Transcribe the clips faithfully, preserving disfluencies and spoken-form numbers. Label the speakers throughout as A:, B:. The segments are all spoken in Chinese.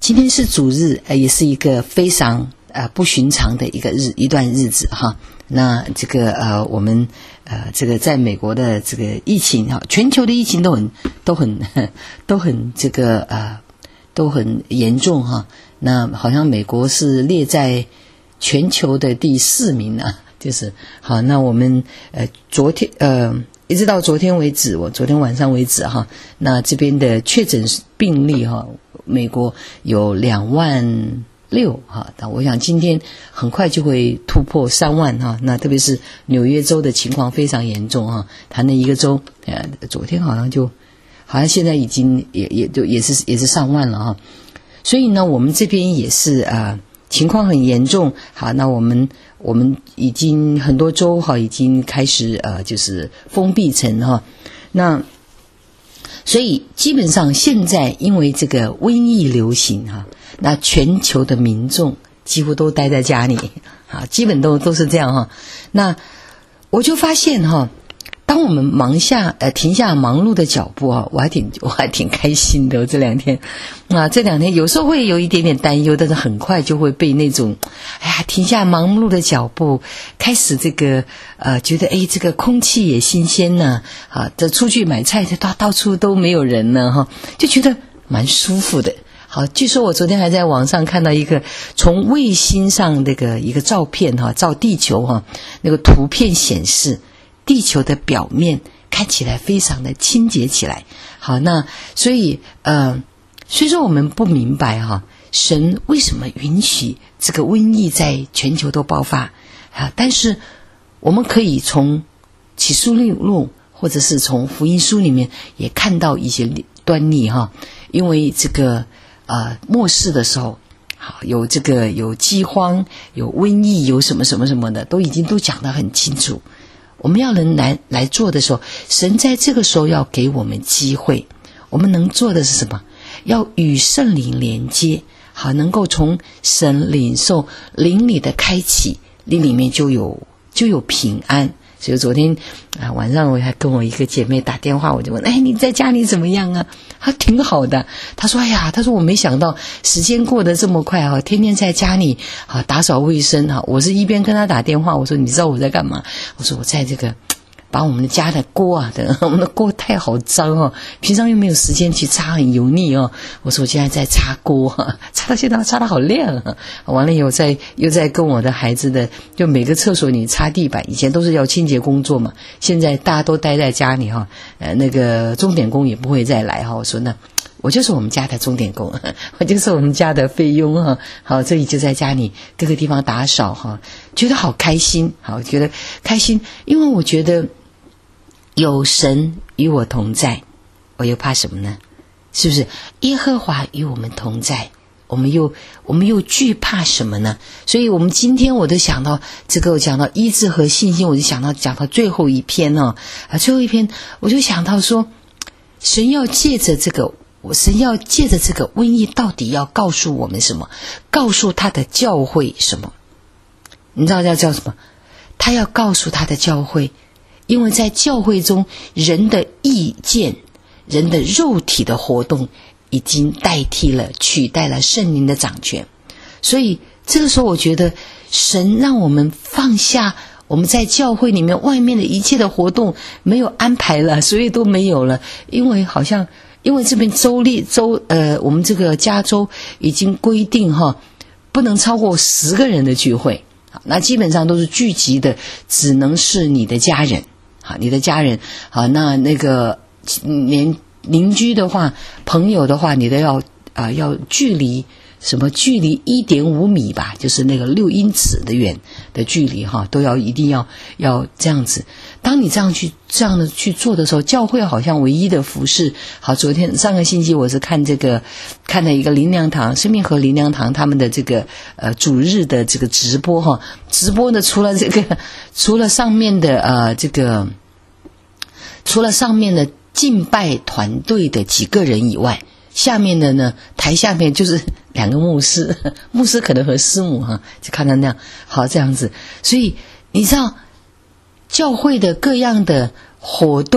A: 今天是主日，呃，也是一个非常呃不寻常的一个日一段日子哈。那这个呃，我们呃，这个在美国的这个疫情哈，全球的疫情都很都很都很这个呃都很严重哈。那好像美国是列在全球的第四名啊，就是好。那我们呃昨天呃。一直到昨天为止，我昨天晚上为止哈，那这边的确诊病例哈，美国有两万六哈，那我想今天很快就会突破三万哈。那特别是纽约州的情况非常严重哈，它那一个州呃，昨天好像就好像现在已经也也就也是也是上万了哈。所以呢，我们这边也是啊、呃，情况很严重。好，那我们。我们已经很多州哈已经开始呃就是封闭城哈，那所以基本上现在因为这个瘟疫流行哈，那全球的民众几乎都待在家里啊，基本都都是这样哈。那我就发现哈，当我们忙下呃停下忙碌的脚步啊，我还挺我还挺开心的。这两天啊，这两天有时候会有一点点担忧，但是很快就会被那种哎呀停下忙碌的脚步，开始这个呃觉得哎这个空气也新鲜呢啊，这出去买菜到到处都没有人呢哈，就觉得蛮舒服的。好，据说我昨天还在网上看到一个从卫星上那个一个照片哈，照地球哈，那个图片显示。地球的表面看起来非常的清洁起来。好，那所以呃，所以说我们不明白哈，神为什么允许这个瘟疫在全球都爆发啊？但是我们可以从启示录或者是从福音书里面也看到一些端倪哈，因为这个呃末世的时候。好，有这个有饥荒，有瘟疫，有什么什么什么的，都已经都讲得很清楚。我们要能来来做的时候，神在这个时候要给我们机会。我们能做的是什么？要与圣灵连接，好，能够从神领受灵里的开启，灵里面就有就有平安。所以昨天啊晚上我还跟我一个姐妹打电话，我就问，哎，你在家里怎么样啊？她挺好的。她说，哎呀，她说我没想到时间过得这么快啊，天天在家里啊打扫卫生啊。我是一边跟她打电话，我说你知道我在干嘛？我说我在这个把我们的家的锅啊的，我们的锅太好脏哦，平常又没有时间去擦，很油腻哦。我说我现在在擦锅，擦到现在擦得好亮啊。完了以后再又在跟我的孩子的，就每个厕所你擦地板，以前都是要清洁工作嘛，现在大家都待在家里哈，呃，那个钟点工也不会再来哈。我说那我就是我们家的钟点工，我就是我们家的菲佣哈。好，这里就在家里各个地方打扫哈，觉得好开心，好，觉得开心，因为我觉得。有神与我同在，我又怕什么呢？是不是？耶和华与我们同在，我们又我们又惧怕什么呢？所以我们今天我都想到这个，我讲到医治和信心，我就想到讲到最后一篇哦，啊，最后一篇我就想到说，神要借着这个，神要借着这个瘟疫，到底要告诉我们什么？告诉他的教会什么？你知道要叫什么？他要告诉他的教会。因为在教会中，人的意见、人的肉体的活动已经代替了、取代了圣灵的掌权，所以这个时候我觉得神让我们放下我们在教会里面外面的一切的活动，没有安排了，所以都没有了。因为好像因为这边州立州呃，我们这个加州已经规定哈，不能超过十个人的聚会，那基本上都是聚集的，只能是你的家人。好，你的家人，好，那那个连邻居的话，朋友的话，你都要啊、呃、要距离什么距离一点五米吧，就是那个六英尺的远的距离哈，都要一定要要这样子。当你这样去这样的去做的时候，教会好像唯一的服事。好，昨天上个星期我是看这个看了一个灵粮堂生命和灵粮堂他们的这个呃主日的这个直播哈，直播呢除了这个除了上面的呃这个除了上面的敬拜团队的几个人以外，下面的呢台下面就是两个牧师，牧师可能和师母哈，就看到那样好这样子。所以你知道教会的各样的活动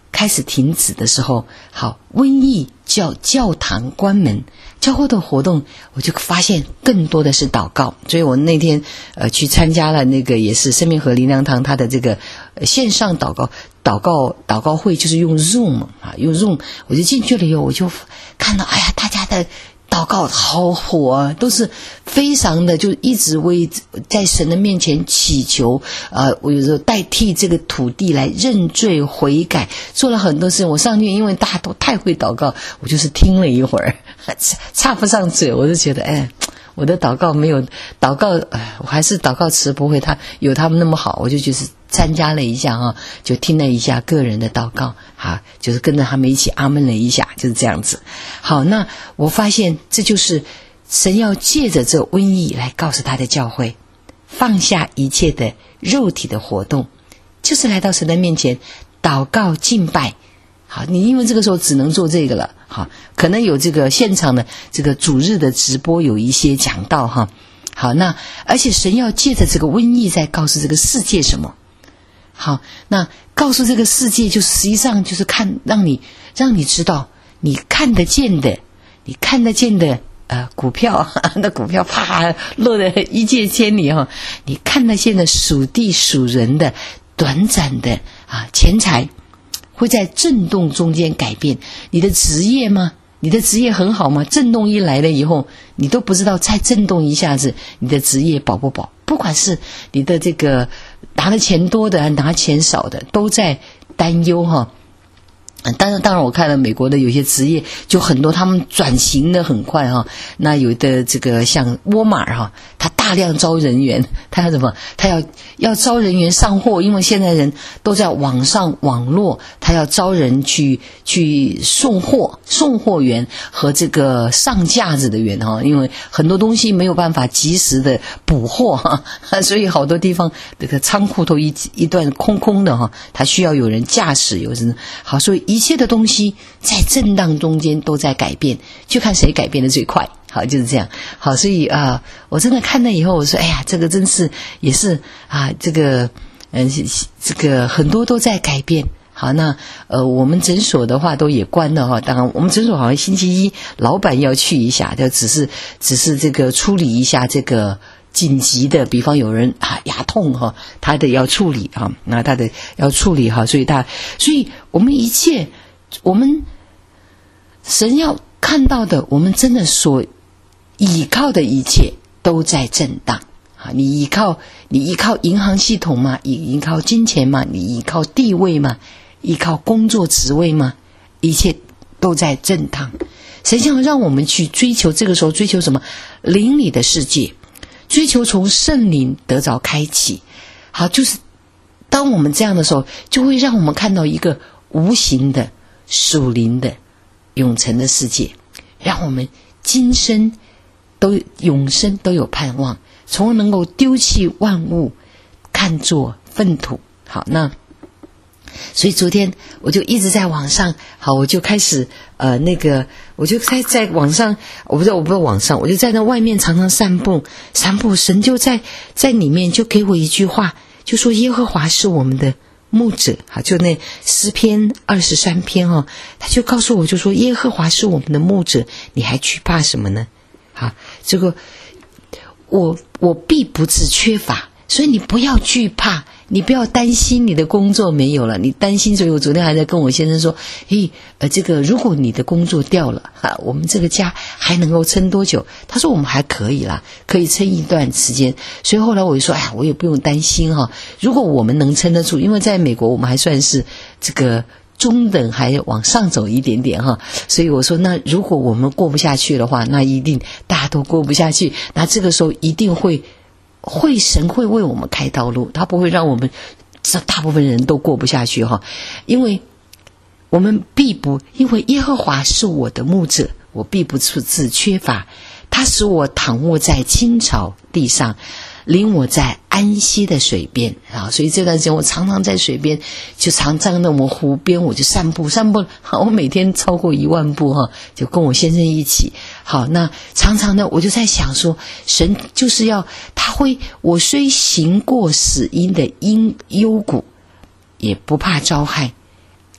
A: 开始停止的时候，好，瘟疫叫教堂关门，教会的活动，我就发现更多的是祷告。所以我那天呃去参加了那个也是生命河灵粮堂他的这个、呃、线上祷告祷告祷告会，就是用 Zoom 啊，用 Zoom， 我就进去了以后，我就看到，哎呀，大家的祷告好火啊，都是非常的，就一直为在神的面前祈求，呃，我有时候代替这个土地来认罪悔改，做了很多事。我上去，因为大家都太会祷告，我就是听了一会儿，插不上嘴，我就觉得，哎，我的祷告没有祷告，哎，我还是祷告词不会他有他们那么好，我就就是参加了一下啊，就听了一下个人的祷告，好，就是跟着他们一起阿们了一下，就是这样子。好，那我发现这就是神要借着这瘟疫来告诉他的教会，放下一切的肉体的活动，就是来到神的面前祷告敬拜。好，你因为这个时候只能做这个了，好，可能有这个现场的这个主日的直播有一些讲道哈。好，那而且神要借着这个瘟疫在告诉这个世界什么？好，那告诉这个世界，就实际上就是看，让你让你知道，你看得见的，你看得见的呃股票，那股票啪落得一泻千里哈，你看得见的属地属人的短暂的啊钱财，会在震动中间改变。你的职业吗？你的职业很好吗？震动一来了以后，你都不知道再震动一下子，你的职业保不保？不管是你的这个拿的钱多的拿钱少的，都在担忧哈。当然，当然，我看了美国的有些职业，就很多他们转型的很快哈。那有的这个像沃尔玛哈，他大量招人员，他要什么？他要要招人员上货，因为现在人都在网上网络，他要招人去去送货，送货员和这个上架子的员哈，因为很多东西没有办法及时的补货哈，所以好多地方这个仓库都一一段空空的哈，他需要有人驾驶，有人好，所以一切的东西在震荡中间都在改变，就看谁改变的最快。好，就是这样。好，所以啊、呃，我真的看了以后，我说，哎呀，这个真是也是啊，这个嗯、呃，这个很多都在改变。好，那呃，我们诊所的话都也关了哈。当然，我们诊所好像星期一老板要去一下，就只是只是这个处理一下这个紧急的，比方有人啊牙痛哈，他的要处理啊，那他的要处理哈，所以他，所以我们一切，我们神要看到的，我们真的所依靠的一切都在震荡啊！你依靠你依靠银行系统吗？你依靠金钱吗？你依靠地位吗？依靠工作职位吗？一切都在震荡。神想让我们去追求，这个时候追求什么？灵里的世界，追求从圣灵得着开启。好，就是当我们这样的时候，就会让我们看到一个无形的属灵的永恒的世界，让我们今生都永生都有盼望，从而能够丢弃万物，看作粪土。好，那所以昨天我就一直在网上，好，我就开始呃那个，我就在在网上，我不知道我不知道网上，我就在那外面常常散步，散步，神就在在里面就给我一句话，就说耶和华是我们的牧者，好，就那诗篇二十三篇哦，他就告诉我，就说耶和华是我们的牧者，你还惧怕什么呢？好，这个我我必不致缺乏，所以你不要惧怕，你不要担心你的工作没有了，你担心。所以我昨天还在跟我先生说，诶，呃，这个如果你的工作掉了，哈，我们这个家还能够撑多久？他说我们还可以啦，可以撑一段时间。所以后来我就说，哎呀，我也不用担心哈。如果我们能撑得住，因为在美国我们还算是这个中等，还往上走一点点哈，所以我说，那如果我们过不下去的话，那一定大家都过不下去，那这个时候一定会会神会为我们开道路，他不会让我们这大部分人都过不下去哈，因为我们必不，因为耶和华是我的牧者，我必不致缺乏，他使我躺卧在青草地上，领我在安息的水边啊，所以这段时间我常常在水边，就常站在我们湖边，我就散步散步，我每天超过一万步哈，就跟我先生一起。好，那常常呢，我就在想说，神就是要他会，我虽行过死荫的阴幽谷，也不怕遭害，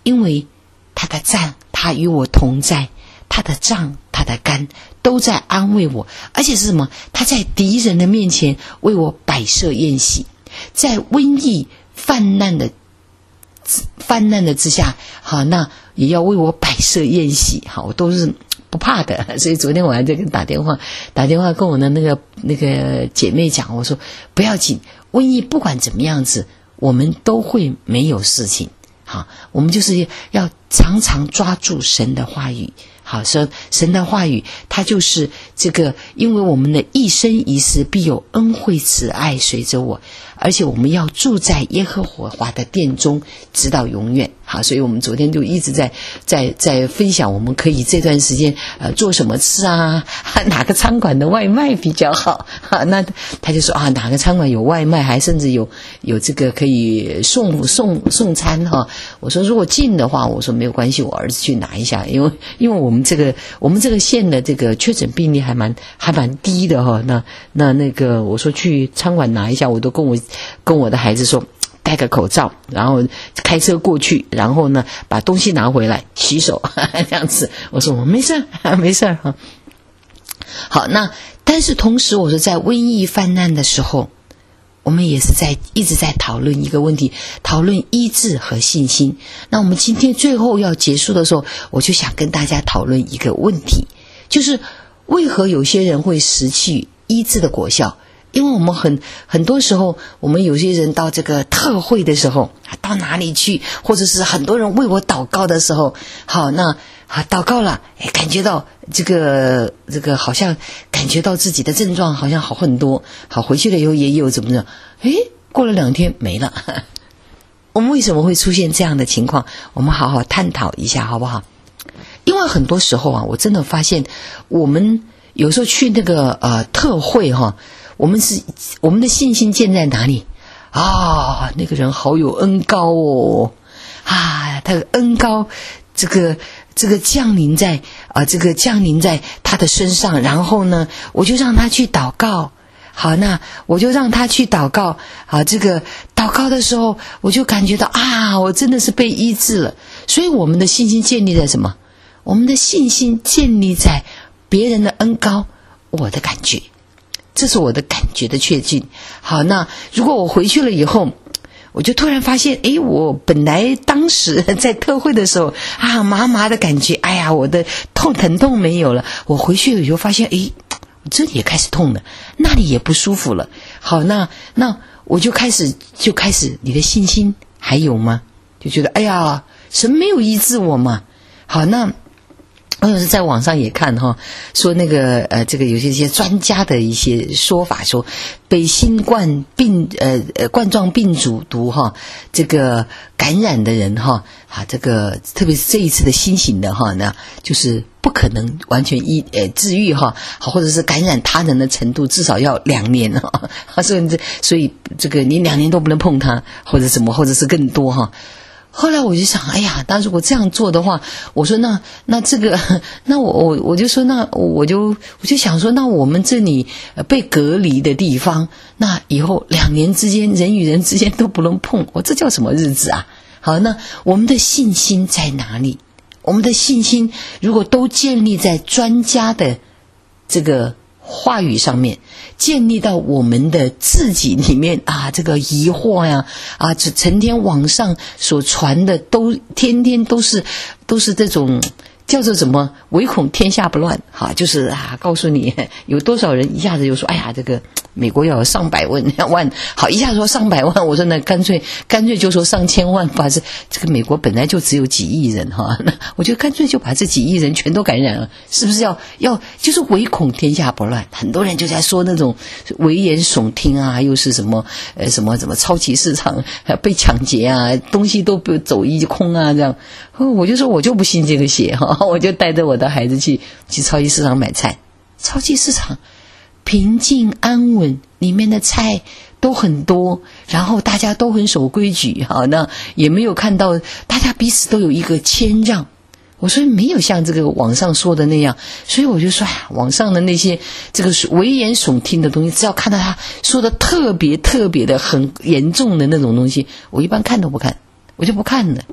A: 因为他的杖，他与我同在，他的杖，他的竿都在安慰我，而且是什么？他在敌人的面前为我摆设宴席，在瘟疫泛滥的泛滥的之下，好，那也要为我摆设宴席，好，我都是不怕的。所以昨天我还在跟打电话打电话跟我的那个那个姐妹讲，我说不要紧，瘟疫不管怎么样子，我们都会没有事情。好，我们就是要常常抓住神的话语。好，说神的话语，它就是这个，因为我们的一生一世必有恩惠慈爱随着我，而且我们要住在耶和华的殿中，直到永远。好，所以我们昨天就一直在在在分享，我们可以这段时间呃做什么吃啊，哪个餐馆的外卖比较好啊？那他就说啊，哪个餐馆有外卖，还甚至有有这个可以送送送餐哈。我说如果近的话，我说没有关系，我儿子去拿一下，因为因为我们这个我们这个县的这个确诊病例还蛮还蛮低的哈。那那那个我说去餐馆拿一下，我都跟我跟我的孩子说，戴个口罩，然后开车过去，然后呢把东西拿回来洗手这样子。我说我没事没事哈。好，那但是同时我说在瘟疫泛滥的时候，我们也是在一直在讨论一个问题，讨论医治和信心。那我们今天最后要结束的时候，我就想跟大家讨论一个问题，就是为何有些人会失去医治的果效？因为我们很很多时候，我们有些人到这个特会的时候，到哪里去，或者是很多人为我祷告的时候，好，那啊祷告了，哎，感觉到这个这个好像感觉到自己的症状好像好很多，好，回去了以后也有怎么着，哎，过了两天没了。我们为什么会出现这样的情况？我们好好探讨一下好不好？因为很多时候啊，我真的发现我们有时候去那个呃特会哈。我们是我们的信心建在哪里啊？那个人好有恩膏哦，啊，他的恩膏，这个这个降临在啊，这个降临在他的身上，然后呢，我就让他去祷告。好，那我就让他去祷告。好，这个祷告的时候，我就感觉到啊，我真的是被医治了。所以我们的信心建立在什么？我们的信心建立在别人的恩膏，我的感觉。这是我的感觉的确信。好，那如果我回去了以后，我就突然发现，诶，我本来当时在特会的时候啊，麻麻的感觉，哎呀，我的痛疼痛没有了。我回去了以后发现，诶，这里也开始痛了，那里也不舒服了。好，那那我就开始就开始，你的信心还有吗？就觉得，哎呀，神没有医治我嘛。好，那我有时在网上也看哈，说那个呃，这个有些些专家的一些说法，说被新冠病呃呃冠状病毒毒哈这个感染的人哈啊，这个特别是这一次的新型的哈，那就是不可能完全医呃治愈哈，好，或者是感染他人的程度至少要两年哈，所以这所以这个你两年都不能碰他，或者什么，或者是更多哈。后来我就想，哎呀，那如果这样做的话，我说那那这个，那我我我就说，那我就我就想说，那我们这里被隔离的地方，那以后两年之间人与人之间都不能碰，我这叫什么日子啊？好，那我们的信心在哪里？我们的信心如果都建立在专家的这个话语上面，建立到我们的自己里面啊，这个疑惑呀，啊，这成天网上所传的都天天都是都是这种叫做什么唯恐天下不乱，哈，就是啊，告诉你有多少人一下子就说，哎呀，这个美国要有上百万万，好，一下子说上百万，我说那干脆干脆就说上千万吧，这这个美国本来就只有几亿人哈，那我就干脆就把这几亿人全都感染了，是不是要要就是唯恐天下不乱？很多人就在说那种危言耸听啊，又是什么呃什么什么超级市场被抢劫啊，东西都被走一空啊，这样，我就说我就不信这个邪哈，我就带着我的孩子去去超级市场买菜，超级市场平静安稳，里面的菜都很多，然后大家都很守规矩，好，那也没有看到大家彼此都有一个谦让。我说没有像这个网上说的那样，所以我就说，哎呀，网上的那些这个危言耸听的东西，只要看到他说的特别特别的很严重的那种东西，我一般看都不看，我就不看了。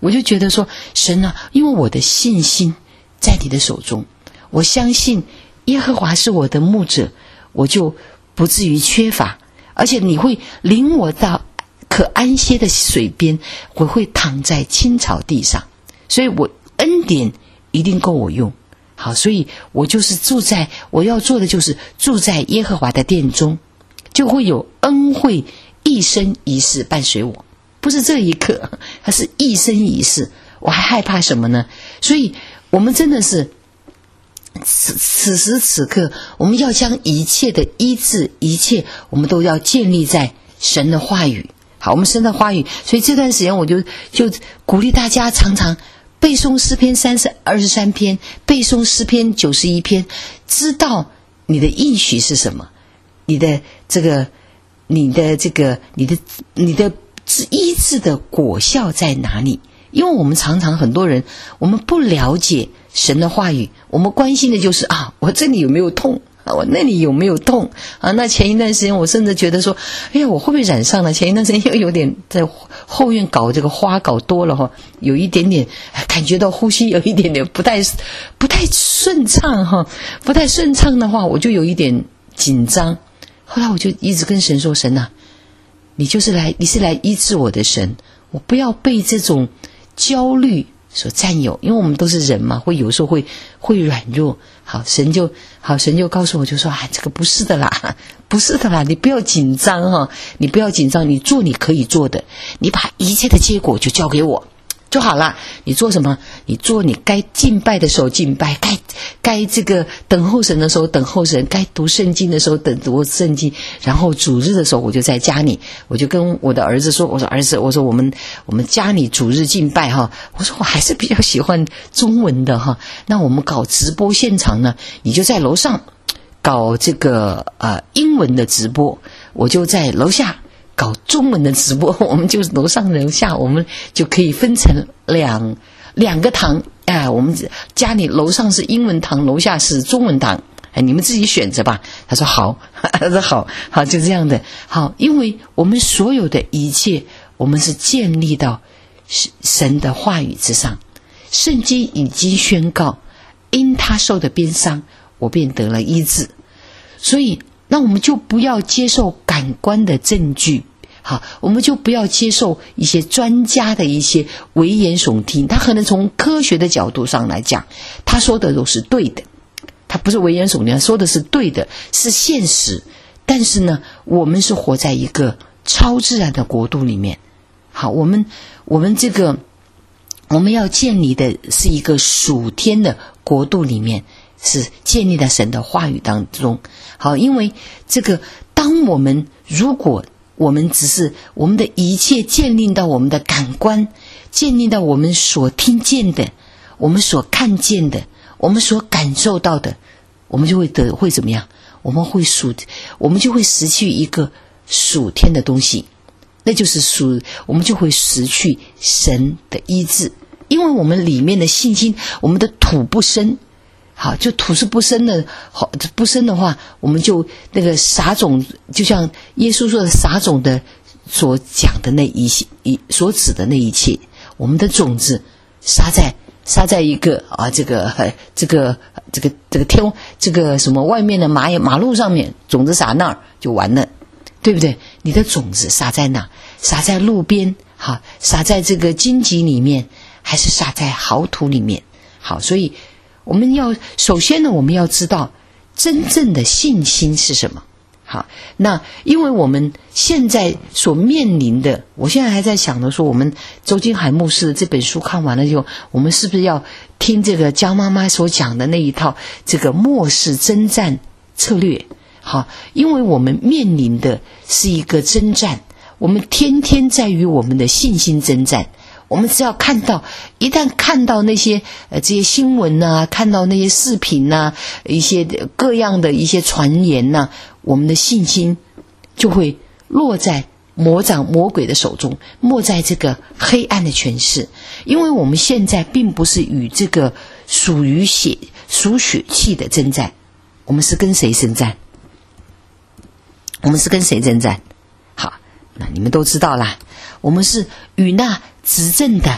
A: 我就觉得说，神啊，因为我的信心在你的手中，我相信耶和华是我的牧者，我就不至于缺乏，而且你会领我到可安歇的水边，我会躺在青草地上，所以我恩典一定够我用。好，所以我就是住在，我要做的就是住在耶和华的殿中，就会有恩惠一生一世伴随我。不是这一刻，它是一生一世，我还害怕什么呢？所以我们真的是此此时此刻，我们要将一切的医治，一切我们都要建立在神的话语。好，我们神的话语，所以这段时间我就就鼓励大家常常背诵诗篇三十二十三篇，背诵诗篇九十一篇，知道你的应许是什么，你的这个你的这个你的你的医治的果效在哪里？因为我们常常很多人，我们不了解神的话语，我们关心的就是啊，我这里有没有痛啊，我那里有没有痛啊？那前一段时间我甚至觉得说，哎呀，我会不会染上了？前一段时间又有点在后院搞这个花搞多了哈，有一点点感觉到呼吸有一点点不太不太顺畅哈，不太顺畅的话，我就有一点紧张。后来我就一直跟神说，神啊，你就是来，你是来医治我的神，我不要被这种焦虑所占有，因为我们都是人嘛，会有时候会会软弱。好，神就好，神就告诉我，就说啊，这个不是的啦，不是的啦，你不要紧张哈，你不要紧张，你做你可以做的，你把一切的结果就交给我就好了。你做什么？你做你该敬拜的时候敬拜，该该这个等候神的时候等候神，该读圣经的时候等读圣经，然后主日的时候我就在家里，我就跟我的儿子说，我说儿子，我说我们我们家里主日敬拜哈，我说我还是比较喜欢中文的哈，那我们搞直播现场呢，你就在楼上搞这个呃英文的直播，我就在楼下搞中文的直播，我们就楼上楼下，我们就可以分成两两个堂，哎，我们家里楼上是英文堂，楼下是中文堂，哎，你们自己选择吧。他说好，他说好，好，就这样的，好，因为我们所有的一切，我们是建立到神的话语之上。圣经已经宣告，因他受的鞭伤，我便得了医治。所以那我们就不要接受感官的证据，好，我们就不要接受一些专家的一些危言耸听，他可能从科学的角度上来讲，他说的都是对的，他不是危言耸听，他说的是对的，是现实。但是呢，我们是活在一个超自然的国度里面，好，我们我们这个我们要建立的是一个属天的国度里面，是建立在神的话语当中。好，因为这个当我们如果我们只是我们的一切建立到我们的感官，建立到我们所听见的，我们所看见的，我们所感受到的，我们就会得会怎么样？我们会属我们就会失去一个属天的东西，那就是属我们就会失去神的医治，因为我们里面的信心，我们的土不深。好，就土是不深的，好不深的话，我们就那个撒种，就像耶稣说的撒种的所讲的那一些，所指的那一切，我们的种子撒在撒在一个啊，这个这个这个这个天这个什么外面的马马路上面，种子撒那儿就完了，对不对？你的种子撒在哪？撒在路边，好，撒在这个荆棘里面，还是撒在好土里面？好，所以我们要首先呢，我们要知道真正的信心是什么。好，那因为我们现在所面临的，我现在还在想的说，我们周金海牧师的这本书看完了以后，我们是不是要听这个江妈妈所讲的那一套这个末世征战策略？好，因为我们面临的是一个征战，我们天天在于我们的信心征战。我们只要看到，一旦看到那些呃这些新闻呐、啊，看到那些视频呐、啊，一些各样的一些传言呐、啊，我们的信心就会落在魔掌魔鬼的手中，没在这个黑暗的权势。因为我们现在并不是与这个属于血属血气的征战，我们是跟谁征战？我们是跟谁征战？好，那你们都知道啦，我们是与那执政的、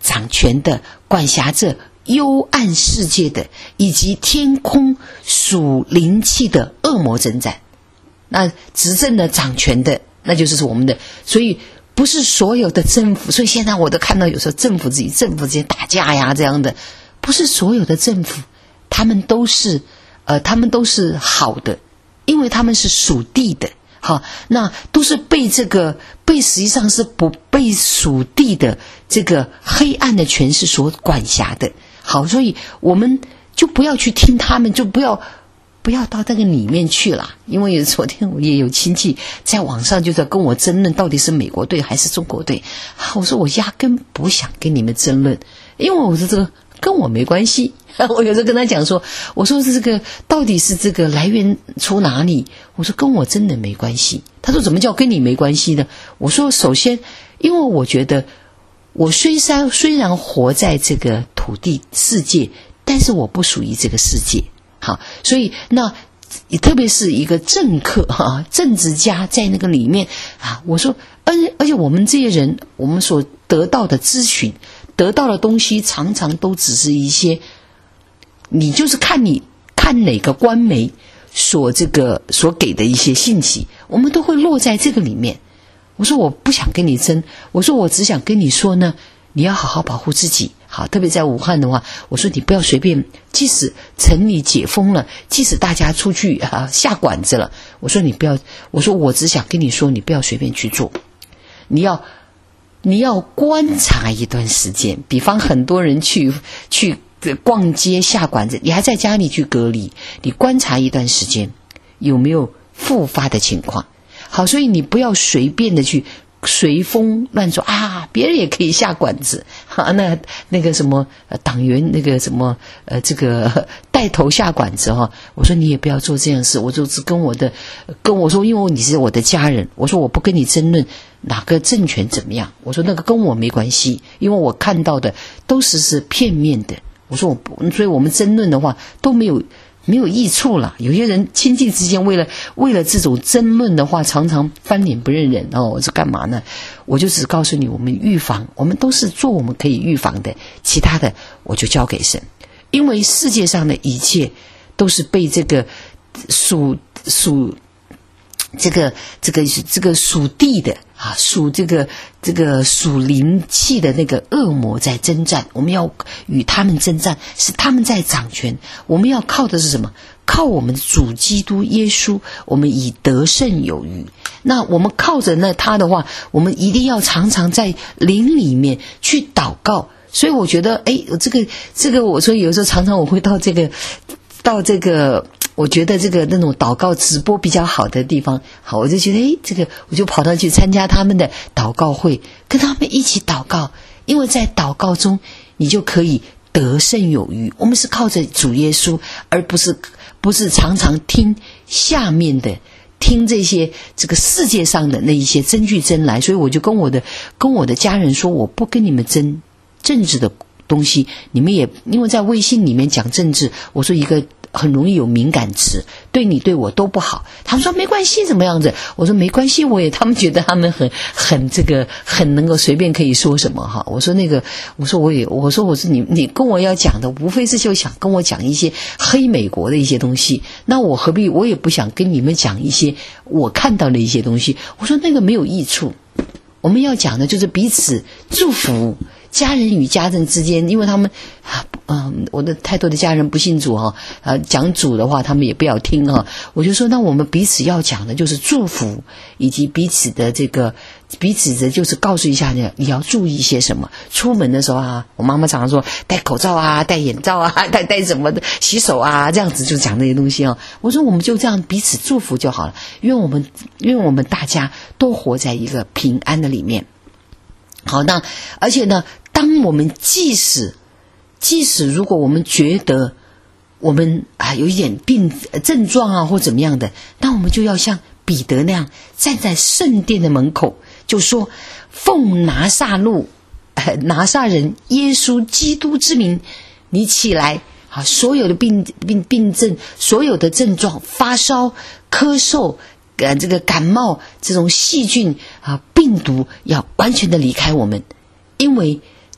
A: 掌权的、管辖着幽暗世界的，以及天空属灵气的恶魔征战。那执政的、掌权的，那就是我们的。所以不是所有的政府，所以现在我都看到有时候政府自己政府之间打架呀这样的，不是所有的政府他们都是呃他们都是好的，因为他们是属地的。好，那都是被这个被实际上是不被属地的这个黑暗的权势所管辖的。好，所以我们就不要去听他们，就不要不要到那个里面去了。因为昨天我也有亲戚在网上就在跟我争论到底是美国队还是中国队。我说我压根不想跟你们争论，因为我说这个跟我没关系。我有时候跟他讲说，我说这个到底是这个来源从哪里？我说跟我真的没关系。他说怎么叫跟你没关系呢？我说首先，因为我觉得我虽然虽然活在这个土地世界，但是我不属于这个世界。好，所以那特别是一个政客哈，政治家在那个里面啊，我说，而而且我们这些人，我们所得到的咨询，得到的东西，常常都只是一些。你就是看你看哪个官媒所这个所给的一些信息，我们都会落在这个里面。我说我不想跟你争，我说我只想跟你说呢，你要好好保护自己。好，特别在武汉的话，我说你不要随便，即使城里解封了，即使大家出去啊下馆子了，我说你不要，我说我只想跟你说，你不要随便去做，你要你要观察一段时间。比方很多人去去。逛街下馆子，你还在家里去隔离，你观察一段时间有没有复发的情况。好，所以你不要随便的去随风乱说啊，别人也可以下馆子啊，那那个什么呃党员那个什么呃这个带头下馆子哈，我说你也不要做这样事。我就是跟我的跟我说，因为你是我的家人，我说我不跟你争论哪个政权怎么样，我说那个跟我没关系，因为我看到的都是是片面的。我说我不，所以我们争论的话都没有没有益处了。有些人亲戚之间为了为了这种争论的话，常常翻脸不认人哦。我是干嘛呢？我就只告诉你，我们预防，我们都是做我们可以预防的，其他的我就交给神。因为世界上的一切都是被这个属属这个这个这个属地的啊，属这个这个属灵气的那个恶魔在征战，我们要与他们征战，是他们在掌权。我们要靠的是什么？靠我们主基督耶稣，我们以得胜有余。那我们靠着那他的话，我们一定要常常在灵里面去祷告。所以我觉得，哎，这个这个，我说有时候常常我会到这个到这个。我觉得这个那种祷告直播比较好的地方，好，我就觉得诶，这个我就跑到去参加他们的祷告会，跟他们一起祷告。因为在祷告中你就可以得胜有余。我们是靠着主耶稣，而不是不是常常听下面的听这些这个世界上的那一些争去争来。所以我就跟我的跟我的家人说，我不跟你们争政治的东西，你们也因为在微信里面讲政治，我说一个很容易有敏感词，对你对我都不好。他们说没关系怎么样子，我说没关系，我也他们觉得他们很很这个很能够随便可以说什么哈。我说那个我说我也我说我是你你跟我要讲的无非是就想跟我讲一些黑美国的一些东西，那我何必我也不想跟你们讲一些我看到的一些东西。我说那个没有益处，我们要讲的就是彼此祝福，家人与家人之间，因为他们啊，嗯，我的太多的家人不信主哈，啊，讲主的话他们也不要听哈。我就说，那我们彼此要讲的就是祝福，以及彼此的这个彼此的，就是告诉一下你你要注意一些什么。出门的时候啊，我妈妈常常说戴口罩啊，戴眼罩啊，戴戴什么的，洗手啊，这样子就讲那些东西啊。我说我们就这样彼此祝福就好了，因为我们因为我们大家都活在一个平安的里面。好，那而且呢，当我们即使即使如果我们觉得我们啊有一点病症状啊或怎么样的，那我们就要像彼得那样站在圣殿的门口，就说奉拿撒路、呃、拿撒人耶稣基督之名，你起来啊！所有的病病病症，所有的症状，发烧、咳嗽。呃，这个感冒这种细菌啊病毒要完全的离开我们，因为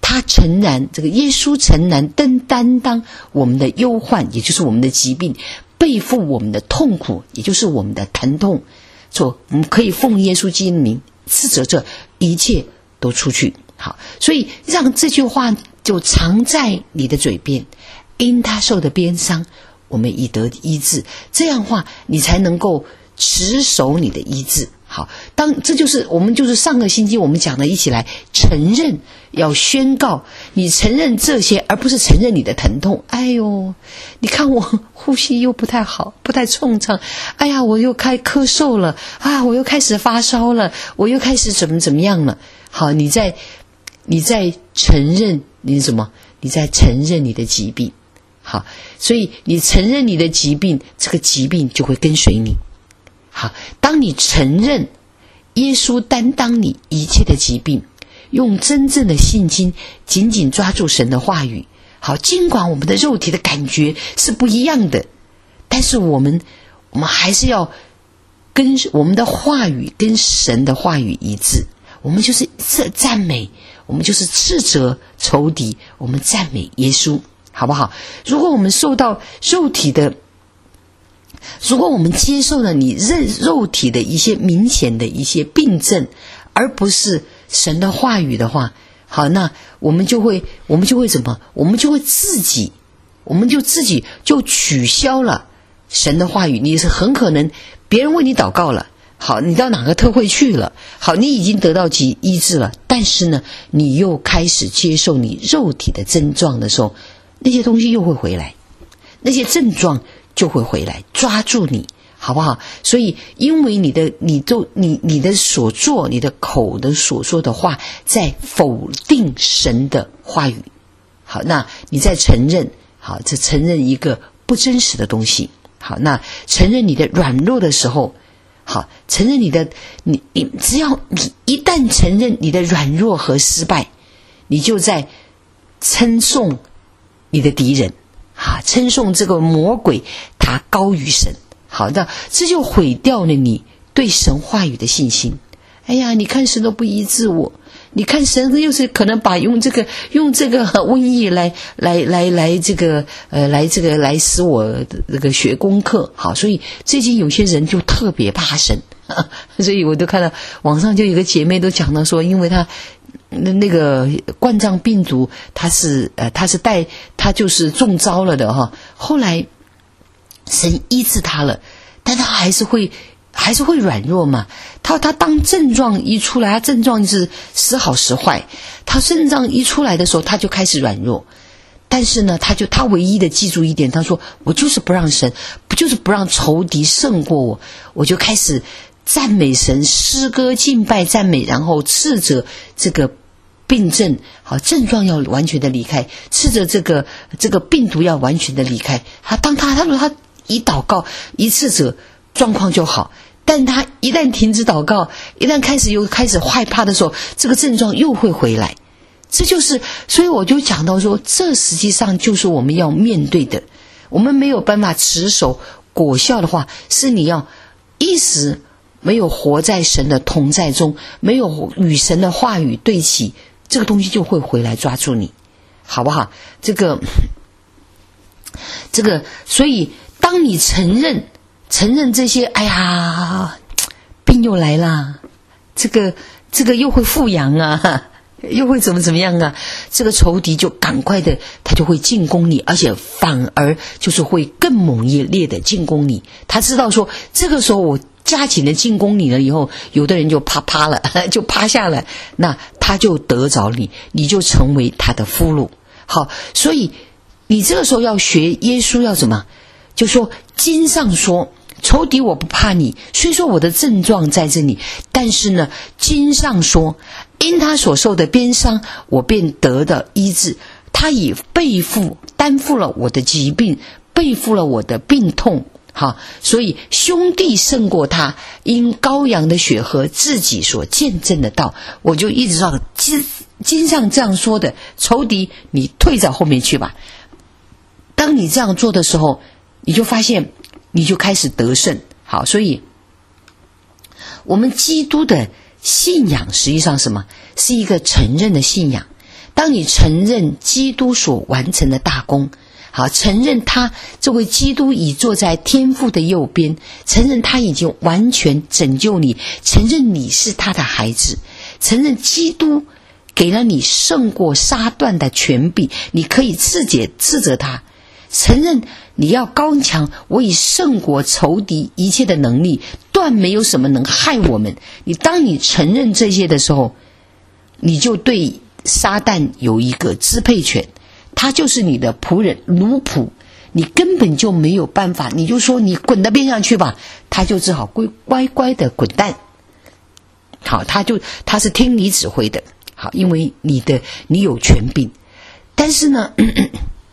A: 他承担这个耶稣承担担担当我们的忧患，也就是我们的疾病，背负我们的痛苦，也就是我们的疼痛。说我们可以奉耶稣基督的名斥责这一切都出去。好，所以让这句话就常在你的嘴边，因他受的鞭伤，我们已得医治。这样的话你才能够持守你的医治。好，当这就是我们就是上个星期我们讲的，一起来承认，要宣告你承认这些，而不是承认你的疼痛。哎呦，你看我呼吸又不太好，不太顺畅，哎呀，我又开咳嗽了啊，我又开始发烧了，我又开始怎么怎么样了。好，你在你在承认你什么？你在承认你的疾病。好，所以你承认你的疾病，这个疾病就会跟随你。好，当你承认耶稣担当你一切的疾病，用真正的信心紧紧抓住神的话语。好，尽管我们的肉体的感觉是不一样的，但是我们我们还是要跟我们的话语跟神的话语一致。我们就是赞美，我们就是斥责仇敌，我们赞美耶稣，好不好？如果我们受到肉体的如果我们接受了你肉体的一些明显的一些病症，而不是神的话语的话，好，那我们就会我们就会怎么？我们就会自己，我们就自己就取消了神的话语。你是很可能别人为你祷告了，好，你到哪个特会去了，好，你已经得到医医治了，但是呢，你又开始接受你肉体的症状的时候，那些东西又会回来，那些症状就会回来抓住你，好不好？所以因为你的你都你你的所做，你的口的所说的话在否定神的话语。好，那你在承认，好，这承认一个不真实的东西。好，那承认你的软弱的时候，好，承认你的你你只要你一旦承认你的软弱和失败，你就在称颂你的敌人。啊，称颂这个魔鬼他高于神。好的，这就毁掉了你对神话语的信心。哎呀，你看神都不医治我，你看神又是可能把用这个用这个瘟疫来来来来这个呃来这个来使我这个学功课。好，所以最近有些人就特别怕神，啊、所以我都看到网上就有个姐妹都讲到说，因为她那个冠状病毒，他是呃，他是带他就是中招了的哈。后来神医治他了，但他还是会还是会软弱嘛。他他当症状一出来，他症状是时好时坏。他症状一出来的时候，他就开始软弱。但是呢，他就他唯一的记住一点，他说：“我就是不让神，不就是不让仇敌胜过我，我就开始赞美神，诗歌敬拜赞美，然后斥责这个。”病症好，症状要完全的离开，斥责这个这个病毒要完全的离开。他当他他说他一祷告一斥责，状况就好。但他一旦停止祷告，一旦开始又开始害怕的时候，这个症状又会回来。这就是所以我就讲到说，这实际上就是我们要面对的。我们没有办法持守果效的话，是你要一时没有活在神的同在中，没有与神的话语对齐，这个东西就会回来抓住你，好不好？这个这个所以当你承认承认这些，哎呀病又来啦，这个这个又会复阳啊，又会怎么怎么样啊，这个仇敌就赶快的他就会进攻你，而且反而就是会更猛烈的进攻你。他知道说这个时候我加紧的进攻你了以后，有的人就啪啪了，就趴下了，那他就得着你，你就成为他的俘虏。好，所以你这个时候要学耶稣要怎么，就说经上说仇敌我不怕你，虽说我的症状在这里，但是呢经上说因他所受的鞭伤我便得的医治，他已背负担负了我的疾病，背负了我的病痛。好，所以兄弟胜过他，因羔羊的血和自己所见证的道。我就一直到经经上这样说的，仇敌你退到后面去吧。当你这样做的时候，你就发现你就开始得胜。好，所以我们基督的信仰实际上什么？是一个承认的信仰。 当你承认基督所完成的大功，好，承认他这位基督已坐在天父的右边，承认他已经完全拯救你，承认你是他的孩子，承认基督给了你胜过杀断的权柄，你可以斥责斥责他，承认你要刚强，我已胜过仇敌一切的能力，断没有什么能害我们。你当你承认这些的时候，你就对撒旦有一个支配权，他就是你的仆人奴仆，你根本就没有办法，你就说你滚到边上去吧，他就只好乖乖乖的滚蛋。好，他就他是听你指挥的。好，因为你的你有权柄，但是呢，咳咳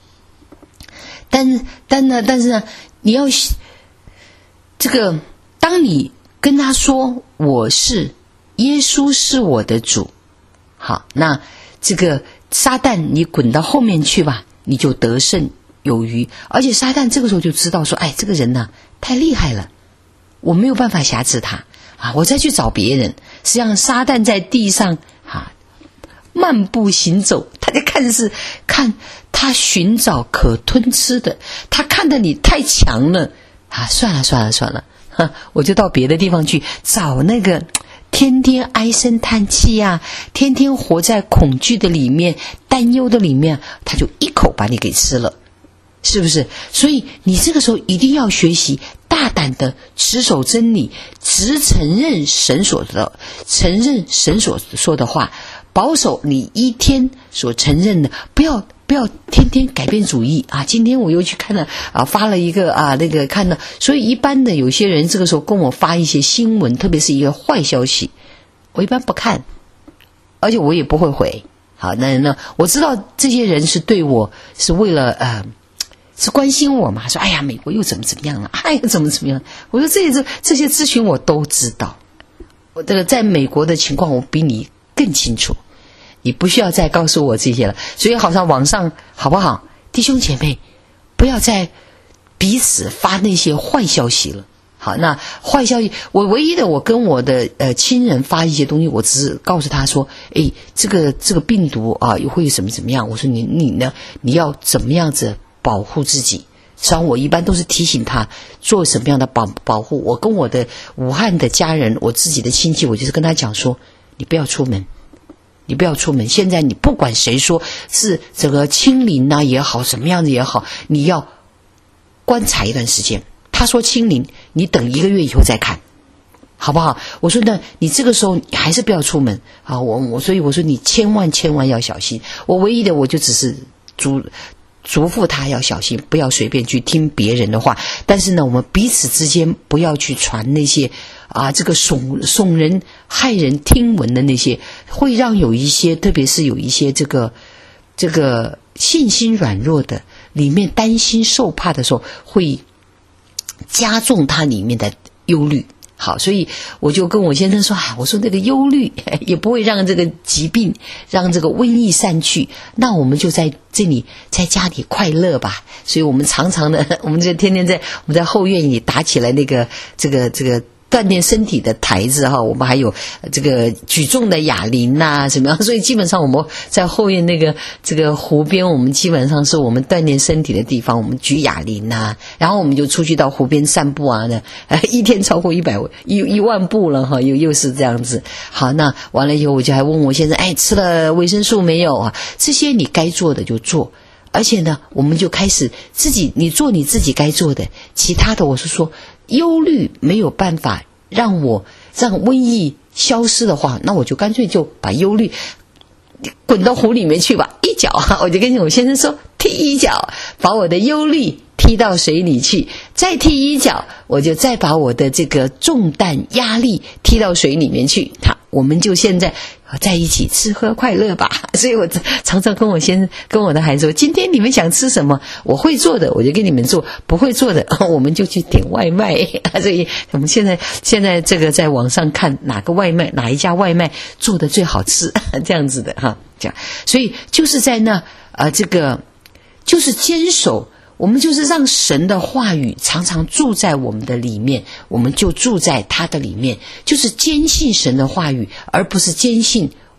A: 但但呢，但是呢，你要这个，当你跟他说我是耶稣是我的主，好，那这个撒旦你滚到后面去吧，你就得胜有余。而且撒旦这个时候就知道说，哎，这个人呢、啊、太厉害了，我没有办法辖制他啊，我再去找别人。实际上撒旦在地上啊漫步行走，他在看是看他寻找可吞吃的，他看到你太强了啊，算了算了算了，哈，我就到别的地方去找那个天天唉声叹气呀、啊，天天活在恐惧的里面、担忧的里面，他就一口把你给吃了，是不是？所以你这个时候一定要学习大胆的持守真理，直承认神所的，承认神所说的话，保守你一天所承认的，不要不要天天改变主意啊！今天我又去看了啊，发了一个啊那个看了，所以一般的有些人这个时候跟我发一些新闻，特别是一个坏消息，我一般不看，而且我也不会回。好，那那我知道这些人是对我是为了呃是关心我嘛，说哎呀美国又怎么怎么样了，哎呀怎么怎么样，我说这些这些咨询我都知道，我这个在美国的情况我比你更清楚，你不需要再告诉我这些了。所以好像网上好不好，弟兄姐妹不要再彼此发那些坏消息了。好，那坏消息，我唯一的我跟我的呃亲人发一些东西，我只是告诉他说，诶，这个这个病毒啊会怎么怎么样，我说你你呢你要怎么样子保护自己。实际上我一般都是提醒他做什么样的保保护。我跟我的武汉的家人，我自己的亲戚，我就是跟他讲说，你不要出门，你不要出门。现在你不管谁说是这个清零啊也好，什么样子也好，你要观察一段时间。他说清零，你等一个月以后再看，好不好？我说呢，你这个时候还是不要出门啊！我我所以我说你千万千万要小心。我唯一的我就只是嘱嘱咐他要小心，不要随便去听别人的话。但是呢，我们彼此之间不要去传那些啊这个耸耸人害人听闻的那些，会让有一些，特别是有一些这个这个信心软弱的，里面担心受怕的时候，会加重它里面的忧虑。好，所以我就跟我先生说，哎，我说那个忧虑也不会让这个疾病，让这个瘟疫散去，那我们就在这里在家里快乐吧。所以我们常常的，我们就天天在我们在后院里打起来那个这个这个锻炼身体的台子哈，我们还有这个举重的哑铃呐、啊，什么样？所以基本上我们在后院那个这个湖边，我们基本上是我们锻炼身体的地方。我们举哑铃呐、啊，然后我们就出去到湖边散步啊，呢，呃，一天超过一百一一万步了哈，又又是这样子。好，那完了以后，我就还问我先生，哎，吃了维生素没有啊？这些你该做的就做。而且呢，我们就开始自己，你做你自己该做的，其他的我是说，忧虑没有办法让我让瘟疫消失的话，那我就干脆就把忧虑滚到湖里面去吧，一脚，我就跟我先生说，踢一脚，把我的忧虑踢到水里去，再踢一脚，我就再把我的这个重担压力踢到水里面去。好，我们就现在在一起吃喝快乐吧。所以我常常跟我先生跟我的孩子说，今天你们想吃什么，我会做的我就给你们做，不会做的我们就去点外卖。所以我们现在现在这个在网上看哪个外卖，哪一家外卖做的最好吃，这样子的哈，这样。所以就是在那呃这个就是坚守，我们就是让神的话语常常住在我们的里面，我们就住在他的里面，就是坚信神的话语，而不是坚信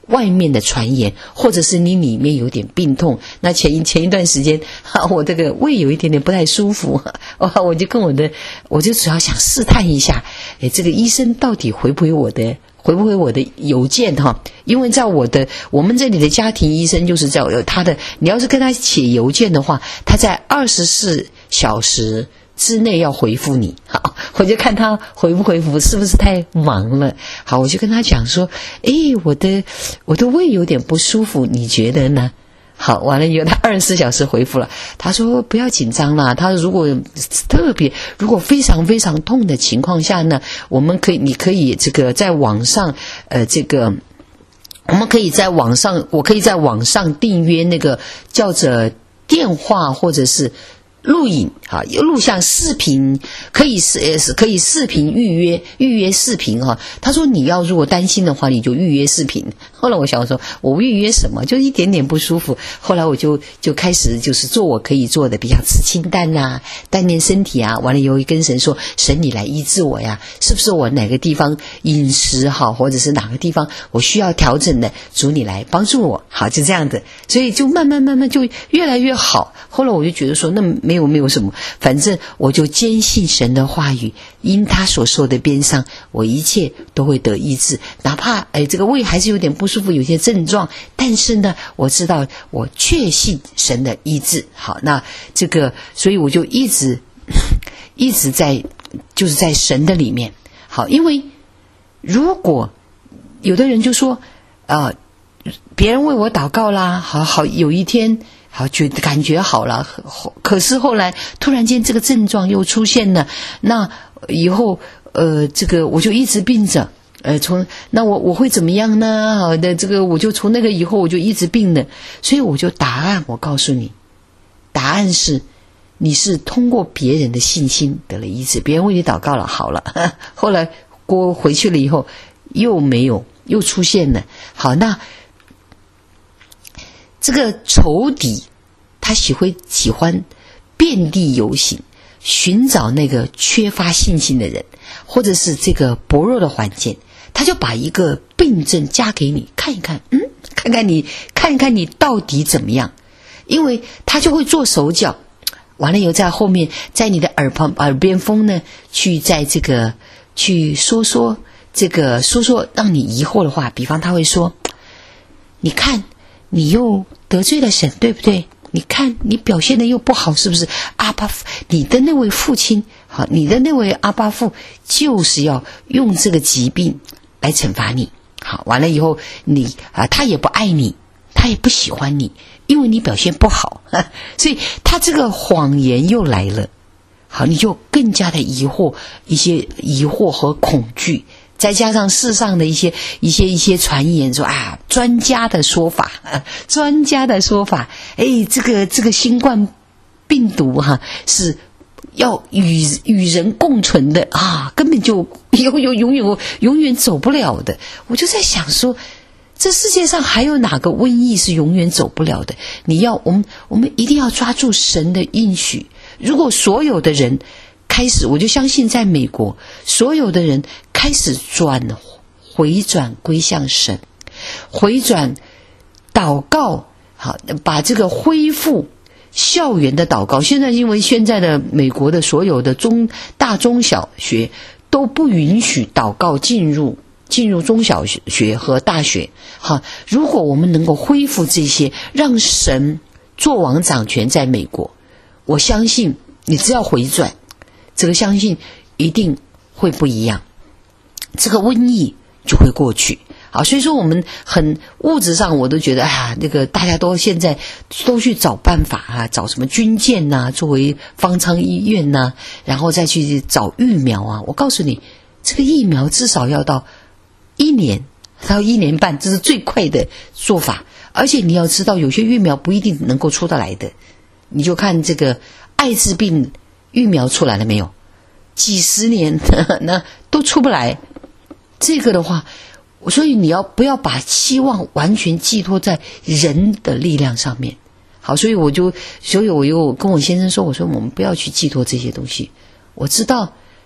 A: 外面的传言，或者是你里面有点病痛。那前一前一段时间，哈，我这个胃有一点点不太舒服，我我就跟我的，我就主要想试探一下，哎，这个医生到底回不回我的？回不回我的邮件哈？因为在我的我们这里的家庭医生就是叫有他的，你要是跟他写邮件的话，他在二十四小时之内要回复你。好，我就看他回不回复，是不是太忙了？好，我就跟他讲说，诶，我的我的胃有点不舒服，你觉得呢？好，完了以后他二十四小时回复了，他说不要紧张啦，他如果特别如果非常非常痛的情况下呢，我们可以你可以这个在网上呃这个我们可以在网上我可以在网上订约那个叫做电话或者是录影啊，录像视频可以是呃可以视频预约预约视频哈。他说你要如果担心的话，你就预约视频。后来我想说，我预约什么？就一点点不舒服。后来我就就开始就是做我可以做的，比较吃清淡啊，锻炼身体啊。完了以后跟神说，神你来医治我呀，是不是我哪个地方饮食好，或者是哪个地方我需要调整的，主你来帮助我。好，就这样的，所以就慢慢慢慢就越来越好。后来我就觉得说，那没有没有什么，反正我就坚信神的话语，因他所受的鞭伤，我一切都会得医治。哪怕哎这个胃还是有点不舒服，有些症状，但是呢，我知道我确信神的医治。好，那这个，所以我就一直一直在就是在神的里面。好，因为如果有的人就说，呃，别人为我祷告啦，好好有一天。好，觉得感觉好了，可是后来突然间这个症状又出现了，那以后呃，这个我就一直病着，呃，从那我我会怎么样呢？好的，这个我就从那个以后我就一直病了，所以我就答案，我告诉你，答案是你是通过别人的信心得了医治，别人为你祷告了，好了，呵后来过回去了以后又没有，又出现了，好那。这个仇敌他喜欢喜欢遍地游行，寻找那个缺乏信心的人，或者是这个薄弱的环境，他就把一个病症加给你看一看，嗯，看看你看一看你到底怎么样，因为他就会做手脚，完了以后在后面在你的耳旁耳边风呢，去在这个去说说这个说说让你疑惑的话，比方他会说，你看。你又得罪了神，对不对？你看你表现的又不好，是不是？阿爸父，你的那位父亲，好，你的那位阿爸父就是要用这个疾病来惩罚你。好，完了以后你啊，他也不爱你，他也不喜欢你，因为你表现不好，所以他这个谎言又来了。好，你就更加的疑惑，一些疑惑和恐惧。再加上世上的一些一些一些传言说啊，专家的说法，啊、专家的说法，哎，这个这个新冠病毒哈、啊、是要与与人共存的啊，根本就永永永远永远走不了的。我就在想说，这世界上还有哪个瘟疫是永远走不了的？你要我们我们一定要抓住神的应许。如果所有的人开始，我就相信在美国所有的人开始转回转归向神，回转祷告，好，把这个恢复校园的祷告。现在因为现在的美国的所有的中大中小学都不允许祷告进入进入中小学和大学。好，如果我们能够恢复这些，让神作王掌权在美国，我相信你只要回转，这个相信一定会不一样，这个瘟疫就会过去。好，所以说我们很物质上我都觉得，哎呀，那个大家都现在都去找办法啊，找什么军舰呐、啊，作为方舱医院呐、啊，然后再去找疫苗啊。我告诉你，这个疫苗至少要到一年到一年半，这是最快的做法。而且你要知道，有些疫苗不一定能够出得来的。你就看这个艾滋病疫苗出来了没有？几十年呵呵那都出不来。这个的话，所以你要不要把希望完全寄托在人的力量上面？好，所以我就，所以我又跟我先生说，我说我们不要去寄托这些东西。我知道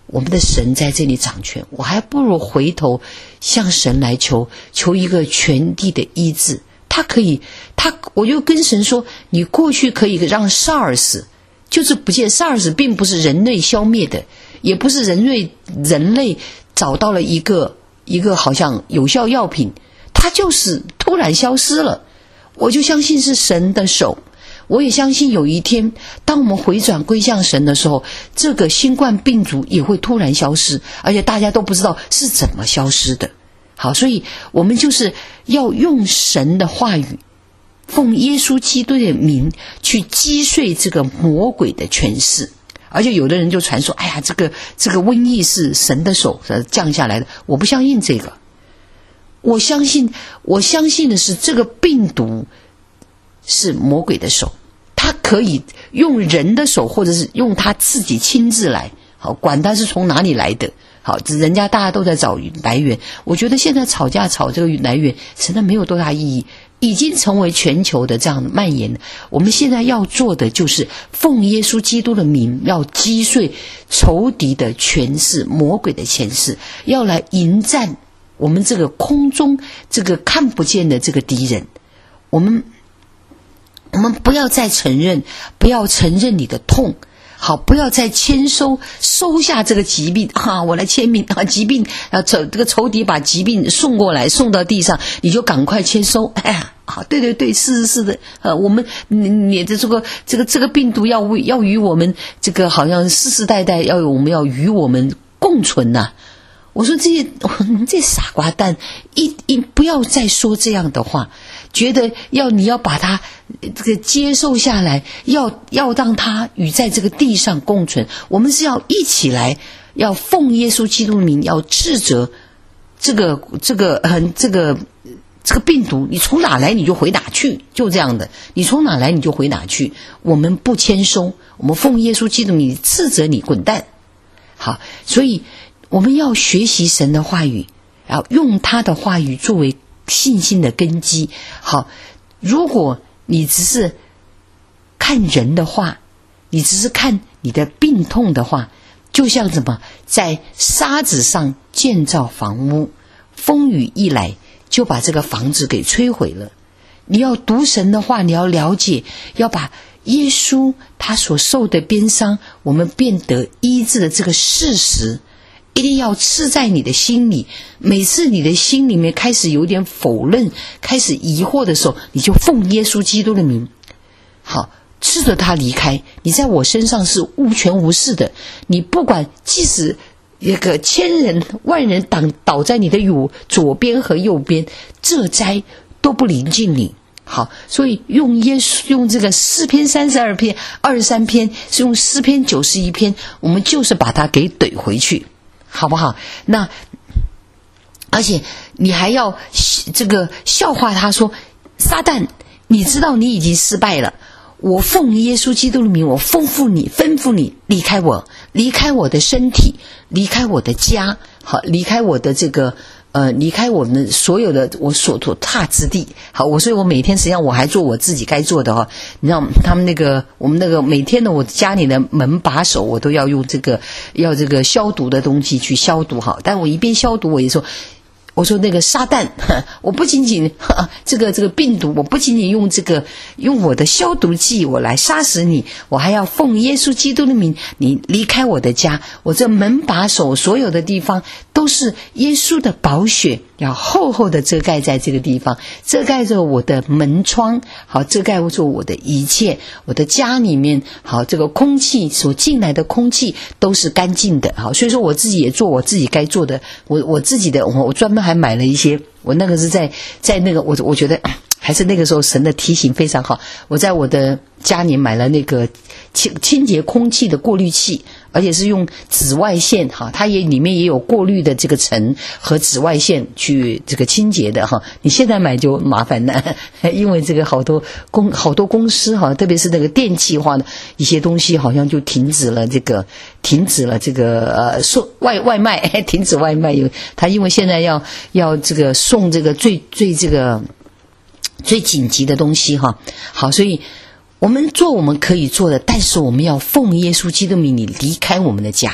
A: 我们的神在这里掌权，我还不如回头向神来求求一个全地的医治。他可以，他我就跟神说，你过去可以让 SARS 就是不见 SARS 并不是人类消灭的，也不是人类人类找到了一个一个好像有效药品，它就是突然消失了。我就相信是神的手，我也相信有一天当我们回转归向神的时候，这个新冠病毒也会突然消失，而且大家都不知道是怎么消失的。好，所以我们就是要用神的话语，奉耶稣基督的名去击碎这个魔鬼的权势。而且有的人就传说，哎呀，这个这个瘟疫是神的手降下来的，我不相信这个。我相信我相信的是这个病毒是魔鬼的手，他可以用人的手，或者是用他自己亲自来，好，管他是从哪里来的，好，人家大家都在找来源。我觉得现在吵架吵这个来源实在没有多大意义，已经成为全球的这样的蔓延。我们现在要做的就是奉耶稣基督的名，要击碎仇敌的权势，魔鬼的权势，要来迎战我们这个空中这个看不见的这个敌人。我们我们不要再承认，不要承认你的痛，好，不要再签收收下这个疾病啊！我来签名啊！疾病啊，仇这个仇敌把疾病送过来，送到地上，你就赶快签收。哎呀，好，对对对，是是是的，呃，我们你你的这个这个这个病毒要为要与我们这个好像世世代代要我们要与我们共存呐、啊。我说这些这傻瓜蛋，一一不要再说这样的话，觉得要你要把它这个接受下来，要要让它与在这个地上共存。我们是要一起来，要奉耶稣基督的名，要斥责这个这个很这个这个病毒，你从哪来你就回哪去，就这样的，你从哪来你就回哪去。我们不签收，我们奉耶稣基督的名斥责你滚蛋。好，所以我们要学习神的话语，然后用他的话语作为信心的根基。好，如果你只是看人的话，你只是看你的病痛的话，就像什么在沙子上建造房屋，风雨一来就把这个房子给摧毁了。你要读神的话，你要了解，要把耶稣他所受的鞭伤，我们变得医治的这个事实一定要吃在你的心里。每次你的心里面开始有点否认，开始疑惑的时候，你就奉耶稣基督的名，好，吃着他离开。你在我身上是无权无势的，你不管即使一个千人万人倒倒在你的右左边和右边，这灾都不临近你。好，所以用耶稣用这个诗篇三十二篇二十三篇，是用诗篇九十一篇，我们就是把它给怼回去，好不好？那而且你还要这个笑话他说，撒旦，你知道你已经失败了，我奉耶稣基督的名，我吩咐你吩咐你离开我，离开我的身体，离开我的家，好，离开我的这个呃，离开我们所有的我所所踏之地。好，我所以我每天实际上我还做我自己该做的哈。你知道他们那个我们那个每天的我家里的门把手，我都要用这个要这个消毒的东西去消毒好。但我一边消毒，我也说。我说那个撒旦，我不仅仅这个这个病毒，我不仅仅用这个用我的消毒剂我来杀死你，我还要奉耶稣基督的名，你离开我的家，我这门把手所有的地方都是耶稣的宝血，要厚厚的遮盖在这个地方，遮盖着我的门窗，好，遮盖着我的一切，我的家里面，好，这个空气所进来的空气都是干净的，好，所以说我自己也做我自己该做的，我我自己的，我我专门还买了一些，我那个是在在那个我我觉得还是那个时候神的提醒非常好，我在我的家里买了那个清清洁空气的过滤器，而且是用紫外线哈，它也里面也有过滤的这个层和紫外线去这个清洁的哈。你现在买就麻烦了，因为这个好多公好多公司哈，特别是那个电气化的一些东西，好像就停止了这个停止了这个呃送外外卖，停止外卖，因为它因为现在要要这个送这个最最这个最紧急的东西哈。好，所以我们做我们可以做的，但是我们要奉耶稣基督名，你离开我们的家，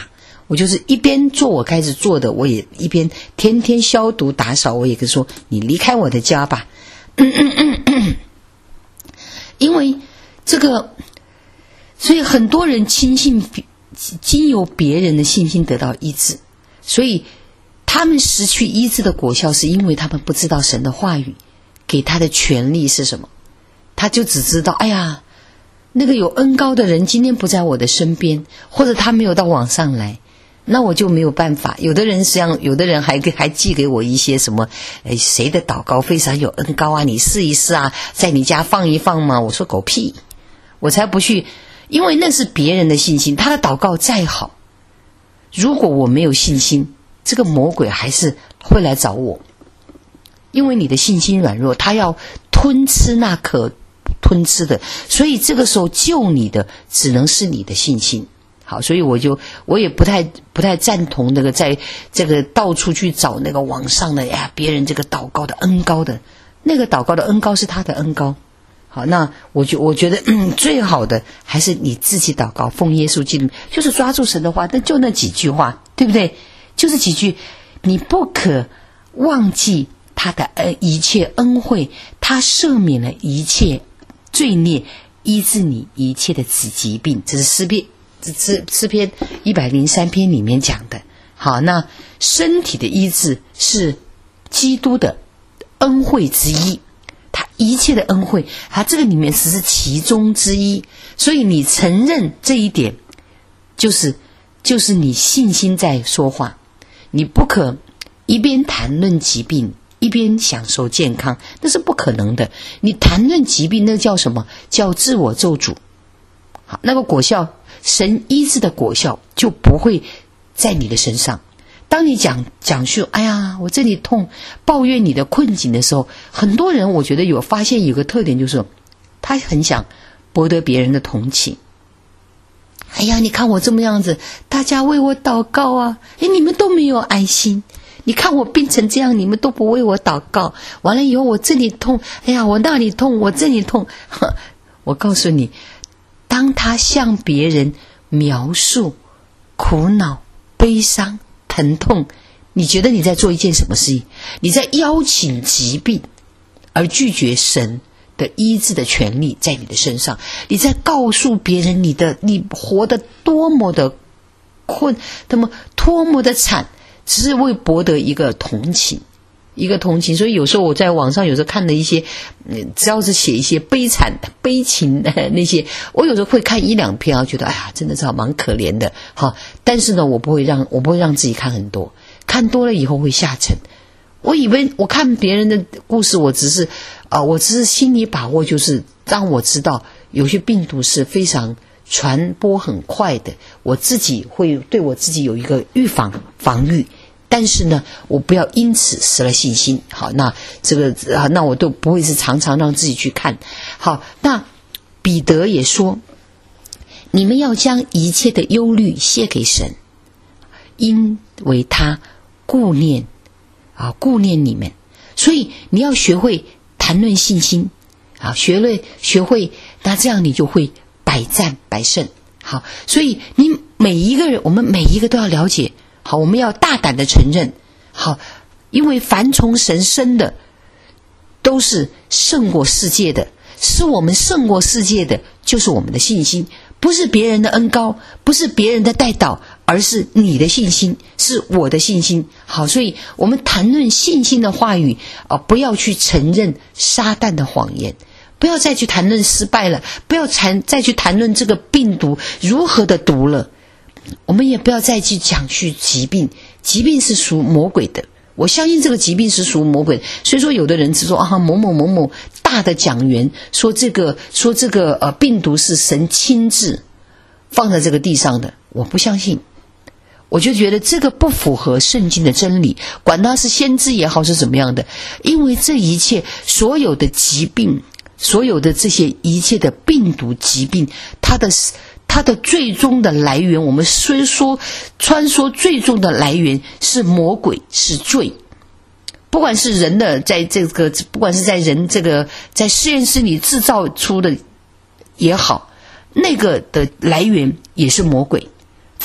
A: 我就是一边做我开始做的，我也一边天天消毒打扫，我也跟说你离开我的家吧。嗯嗯嗯嗯，因为这个，所以很多人轻信经由别人的信心得到医治，所以他们失去医治的果效，是因为他们不知道神的话语给他的权利是什么。他就只知道，哎呀，那个有恩膏的人今天不在我的身边，或者他没有到网上来，那我就没有办法。有的人实际上，有的人还还寄给我一些什么，哎，谁的祷告非常有恩膏啊，你试一试啊，在你家放一放嘛。我说狗屁，我才不去，因为那是别人的信心，他的祷告再好，如果我没有信心，这个魔鬼还是会来找我，因为你的信心软弱，他要吞吃那可吞吃的，所以这个时候救你的只能是你的信心。好，所以我就我也不太不太赞同那个在这个到处去找那个网上的哎呀别人这个祷告的恩膏的，那个祷告的恩膏是他的恩膏。好，那我就我觉得嗯最好的还是你自己祷告，奉耶稣基督，就是抓住神的话，那就那几句话，对不对？就是几句，你不可忘记他的呃一切恩惠，他赦免了一切罪孽，医治你一切的疾病。这是诗篇诗诗篇一百零三篇里面讲的。好，那身体的医治是基督的恩惠之一，他一切的恩惠，他这个里面只是其中之一。所以你承认这一点，就是就是你信心在说话。你不可一边谈论疾病一边享受健康，那是不可能的。你谈论疾病，那叫什么？叫自我咒诅。好，那个果效，神医治的果效就不会在你的身上。当你讲讲述哎呀我这里痛，抱怨你的困境的时候，很多人我觉得有发现有个特点，就是他很想博得别人的同情。哎呀你看我这么样子，大家为我祷告啊，哎你们都没有爱心，你看我病成这样，你们都不为我祷告，完了以后我这里痛，哎呀我那里痛，我这里痛。我告诉你，当他向别人描述苦恼、悲伤、疼痛，你觉得你在做一件什么事？你在邀请疾病，而拒绝神的医治的权利在你的身上。你在告诉别人你的你活得多么的困，那么多么的惨，只是为博得一个同情，一个同情。所以有时候我在网上有时候看的一些，嗯，只要是写一些悲惨悲情的那些，我有时候会看一两篇啊，觉得哎呀真的是蛮可怜的哈。但是呢，我不会让我不会让自己看很多，看多了以后会下沉。我以为我看别人的故事，我只是啊、呃，我只是心里把握，就是让我知道有些病毒是非常传播很快的，我自己会对我自己有一个预防防御。但是呢，我不要因此失了信心。好，那这个啊，那我都不会是常常让自己去看。好，那彼得也说，你们要将一切的忧虑卸给神，因为他顾念啊，顾念你们。所以你要学会谈论信心啊，学会学会，那这样你就会百战百胜。好，所以你每一个人，我们每一个都要了解。好，我们要大胆的承认。好，因为凡从神生的都是胜过世界的，使我们胜过世界的就是我们的信心，不是别人的恩膏，不是别人的代祷，而是你的信心，是我的信心。好，所以我们谈论信心的话语啊，不要去承认撒旦的谎言，不要再去谈论失败了，不要谈再去谈论这个病毒如何的毒了。我们也不要再去讲去疾病，疾病是属魔鬼的，我相信这个疾病是属魔鬼的。所以说有的人是说啊，某某某某大的讲员说这个说这个呃病毒是神亲自放在这个地上的，我不相信。我就觉得这个不符合圣经的真理，管他是先知也好是怎么样的，因为这一切所有的疾病，所有的这些一切的病毒疾病，它的它的最终的来源，我们虽说传说最终的来源是魔鬼，是罪。不管是人的在这个，不管是在人这个在实验室里制造出的也好，那个的来源也是魔鬼。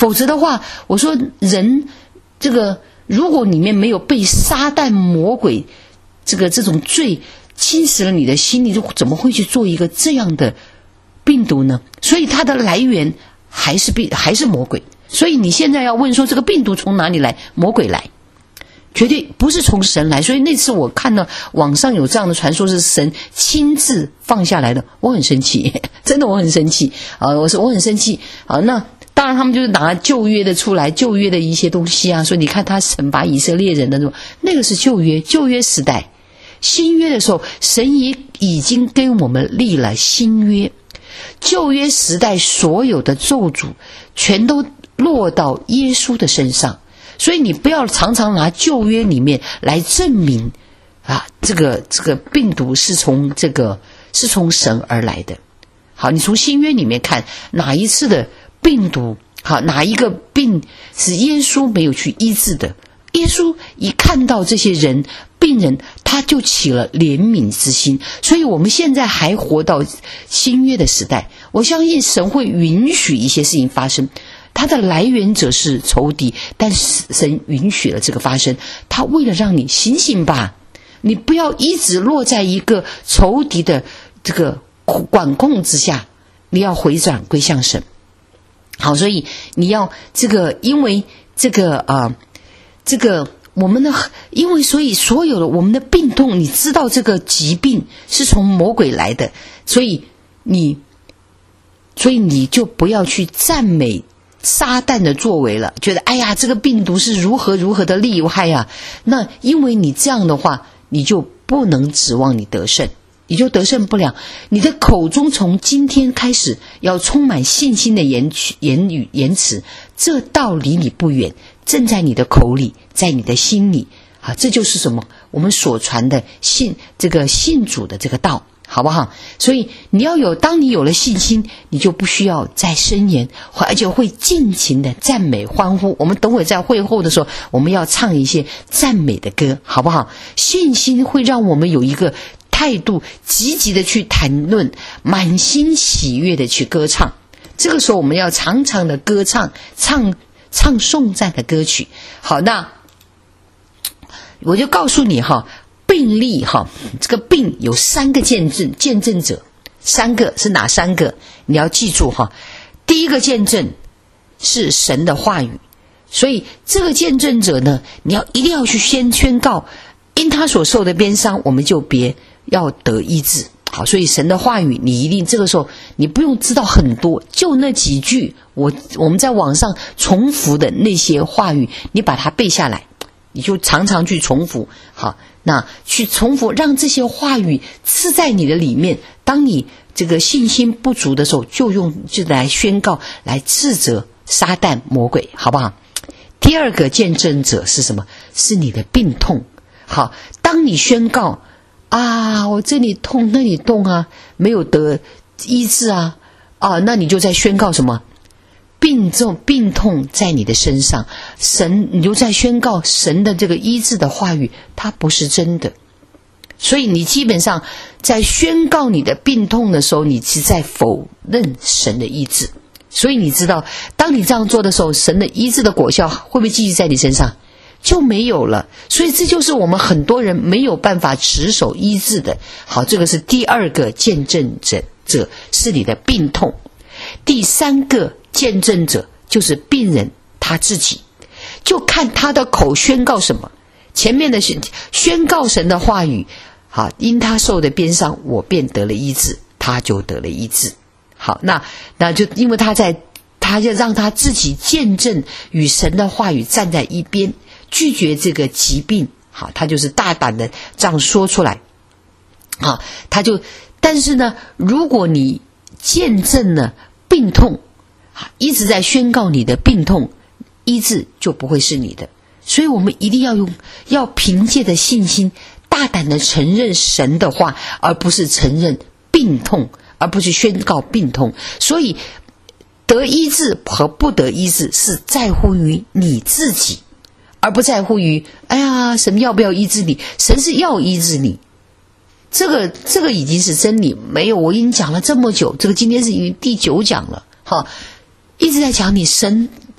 A: 否则的话，我说人这个如果里面没有被撒旦魔鬼这个这种罪侵蚀了你的心，你就怎么会去做一个这样的病毒呢？所以它的来源还是病，还是魔鬼。所以你现在要问说这个病毒从哪里来？魔鬼来，绝对不是从神来。所以那次我看到网上有这样的传说是神亲自放下来的，我很生气，真的我很生气啊！我说我很生气啊！那当然他们就是拿旧约的出来，旧约的一些东西啊，说你看他惩罚以色列人的那种，那个是旧约，旧约时代。新约的时候，神也已经跟我们立了新约。旧约时代所有的咒诅全都落到耶稣的身上，所以你不要常常拿旧约里面来证明啊，这个这个病毒是从这个是从神而来的。好，你从新约里面看哪一次的病毒，好，哪一个病是耶稣没有去医治的？耶稣一看到这些人病人，他就起了怜悯之心。所以我们现在还活到新约的时代，我相信神会允许一些事情发生，它的来源者是仇敌，但是神允许了这个发生，他为了让你醒醒吧，你不要一直落在一个仇敌的这个管控之下，你要回转归向神。好，所以你要这个，因为这个啊、呃，这个我们的，因为所以所有的我们的病痛，你知道这个疾病是从魔鬼来的，所以你，所以你就不要去赞美撒旦的作为了，觉得哎呀，这个病毒是如何如何的厉害呀。那因为你这样的话，你就不能指望你得胜，你就得胜不了。你的口中从今天开始要充满信心的言言语言辞，这道离你不远，正在你的口里，在你的心里啊，这就是什么？我们所传的信，这个信主的这个道，好不好？所以你要有，当你有了信心，你就不需要再申言，而且会尽情的赞美欢呼。我们等会在会后的时候，我们要唱一些赞美的歌，好不好？信心会让我们有一个态度，积极的去谈论，满心喜悦的去歌唱。这个时候我们要常常的歌唱，唱唱颂赞的歌曲。好，那我就告诉你哈，病例哈，这个病有三个见证见证者，三个是哪三个？你要记住哈。第一个见证是神的话语，所以这个见证者呢，你要一定要去先宣告，因他所受的鞭伤，我们就别要得医治。好，所以神的话语，你一定这个时候你不用知道很多，就那几句，我我们在网上重复的那些话语，你把它背下来，你就常常去重复。好，那去重复，让这些话语刺在你的里面。当你这个信心不足的时候，就用就来宣告，来斥责撒旦魔鬼，好不好？第二个见证者是什么？是你的病痛。好，当你宣告啊，我这里痛那里痛啊，没有得医治啊，啊，那你就在宣告什么？病重病痛在你的身上，神你就在宣告神的这个医治的话语，它不是真的。所以你基本上在宣告你的病痛的时候，你是在否认神的医治。所以你知道，当你这样做的时候，神的医治的果效会不会继续在你身上？就没有了。所以这就是我们很多人没有办法持守医治的。好，这个是第二个见证者，者是你的病痛。第三个见证者就是病人他自己，就看他的口宣告什么。前面的宣告神的话语，好，因他受的鞭伤，我便得了医治，他就得了医治。好，那那就因为他在，他就让他自己见证与神的话语站在一边，拒绝这个疾病。好，他就是大胆的这样说出来。好，他就，但是呢，如果你见证了病痛，一直在宣告你的病痛，医治就不会是你的。所以我们一定要用，要凭借着信心，大胆的承认神的话，而不是承认病痛，而不是宣告病痛。所以得医治和不得医治是在乎于你自己，而不在乎于哎呀神要不要医治你。神是要医治你，这个这个已经是真理。没有，我已经讲了这么久，这个今天是已经第九讲了，好，一直在讲你神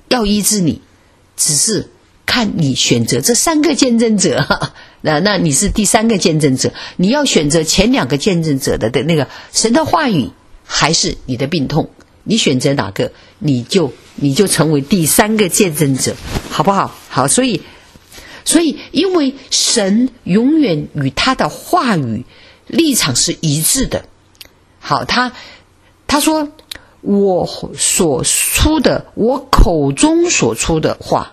A: 要医治你，只是看你选择这三个见证者，那那你是第三个见证者，你要选择前两个见证者的的那个神的话语，还是你的病痛？你选择哪个，你就你就成为第三个见证者，好不好？好，所以所以因为神永远与他的话语立场是一致的。好，他他说我所出的，我口中所出的话，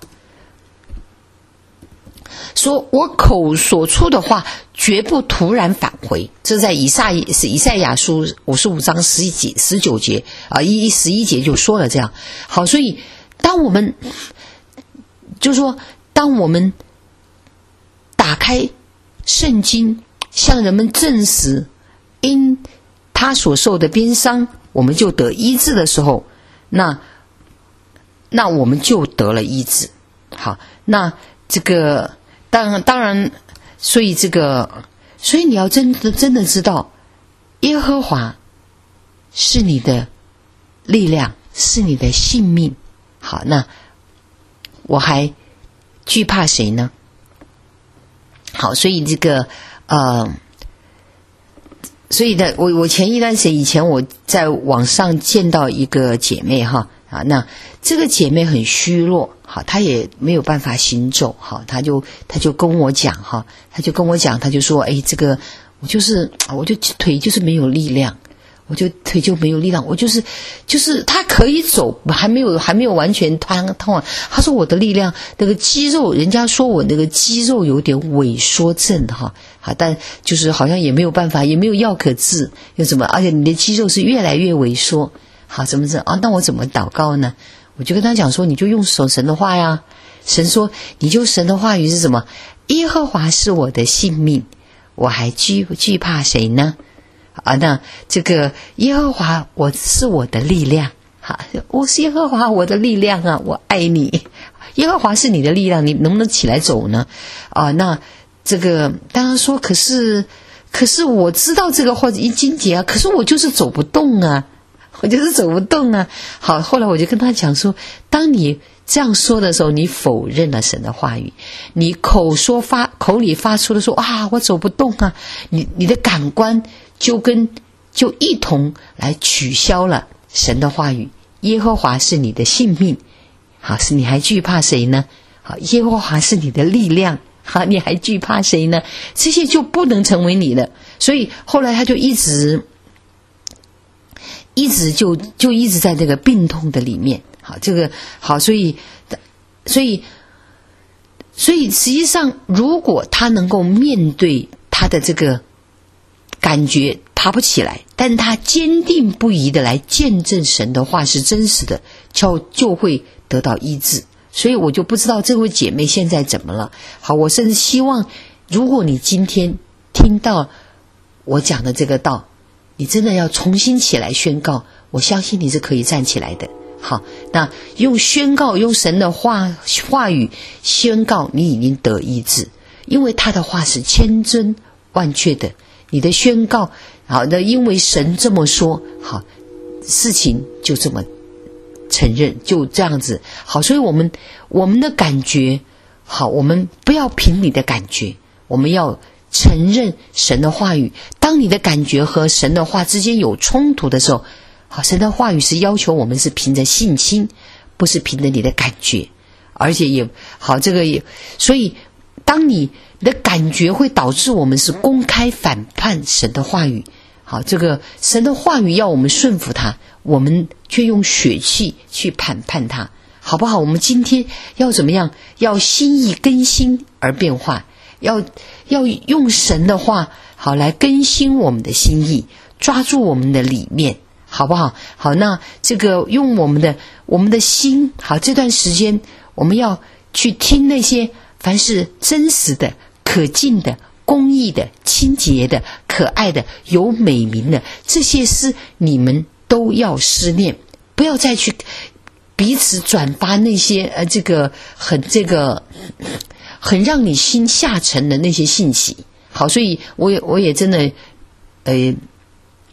A: 说我口所出的话绝不突然返回，这在以赛是以赛亚书五十五章十一节十九节啊一十一节就说了这样。好，所以当我们就说当我们打开圣经，向人们证实因他所受的鞭伤我们就得医治的时候，那那我们就得了医治。好，那这个当然当然所以这个所以你要真的真的知道耶和华是你的力量，是你的性命。好，那我还惧怕谁呢？好，所以这个呃所以呢，我我前一段时间以前我在网上见到一个姐妹哈啊，那这个姐妹很虚弱，好，她也没有办法行走，好，她就她就跟我讲哈，她就跟我讲，她就说，哎，这个我就是我就腿就是没有力量，我就腿就没有力量，我就是就是她可以走，还没有还没有完全瘫瘫痪。她说我的力量那个肌肉，人家说我那个肌肉有点萎缩症哈。好，但就是好像也没有办法，也没有药可治，又怎么？而且你的肌肉是越来越萎缩。好，怎么治啊？那我怎么祷告呢？我就跟他讲说，你就用手神的话呀。神说，你就神的话语是什么？耶和华是我的性命，我还惧惧怕谁呢？啊，那这个耶和华我是我的力量，好，我是耶和华我的力量啊，我爱你。耶和华是你的力量，你能不能起来走呢？啊，那。这个当然说，可是可是我知道这个或者一经节啊，可是我就是走不动啊，我就是走不动啊。好，后来我就跟他讲说，当你这样说的时候，你否认了神的话语，你口说发口里发出的说啊，我走不动啊，你你的感官就跟就一同来取消了神的话语。耶和华是你的性命，好，是你还惧怕谁呢？好，耶和华是你的力量。好，你还惧怕谁呢？这些就不能成为你的。所以后来他就一直一直就就一直在这个病痛的里面。好，这个好，所以所以所以实际上如果他能够面对他的这个感觉爬不起来，但他坚定不移的来见证神的话是真实的，就就会得到医治。所以我就不知道这位姐妹现在怎么了。好，我甚至希望如果你今天听到我讲的这个道，你真的要重新起来宣告，我相信你是可以站起来的。好，那用宣告，用神的话话语宣告你已经得医治，因为他的话是千真万确的。你的宣告，好的，因为神这么说，好，事情就这么承认，就这样子。好，所以我们我们的感觉，好，我们不要凭你的感觉，我们要承认神的话语。当你的感觉和神的话之间有冲突的时候，好，神的话语是要求我们是凭着信心，不是凭着你的感觉。而且也好，这个也，所以当你的感觉会导致我们是公开反叛神的话语。好，这个神的话语要我们顺服他，我们却用血气去反叛他，好不好？我们今天要怎么样？要心意更新而变化，要要用神的话好来更新我们的心意，抓住我们的理念，好不好？好，那这个用我们的我们的心，好，这段时间我们要去听那些凡是真实的、可敬的、公义的、清洁的、可爱的、有美名的，这些诗你们都要思念，不要再去彼此转发那些呃这个很这个很让你心下沉的那些信息。好，所以我也我也真的呃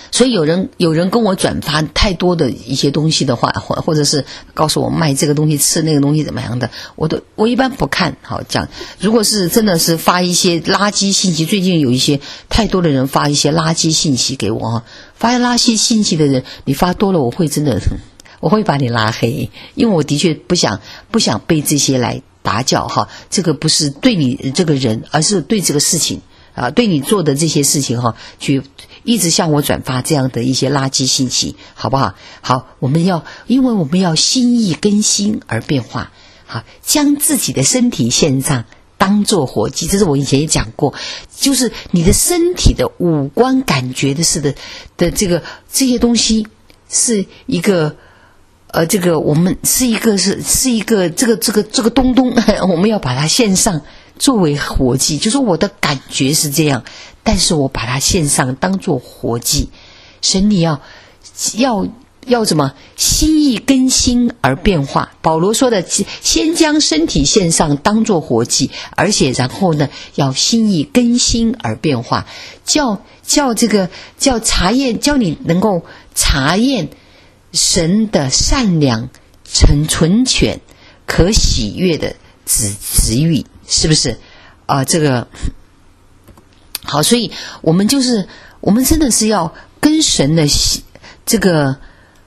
A: 所以有人有人跟我转发太多的一些东西的话，或或者是告诉我卖这个东西吃那个东西怎么样的，我都我一般不看。好讲，如果是真的是发一些垃圾信息，最近有一些太多的人发一些垃圾信息给我啊，发垃圾信息的人，你发多了，我会真的我会把你拉黑，因为我的确不想不想被这些来打搅哈。这个不是对你这个人，而是对这个事情啊，对你做的这些事情哈，去一直向我转发这样的一些垃圾信息，好不好？好，我们要，因为我们要心意更新而变化，好，将自己的身体献上，当作活祭。这是我以前也讲过，就是你的身体的五官感觉的是的的这个这些东西是一个。呃，这个我们是一个是是一个这个这个这个东东，我们要把它献上作为活祭，就是我的感觉是这样，但是我把它献上当作活祭。神你要要要怎么心意更新而变化？保罗说的，先将身体献上当作活祭，而且然后呢，要心意更新而变化，叫叫这个叫查验，叫你能够查验。神的善良、纯纯全、可喜悦的旨旨意，是不是啊、呃？这个好，所以我们就是我们真的是要跟神的这个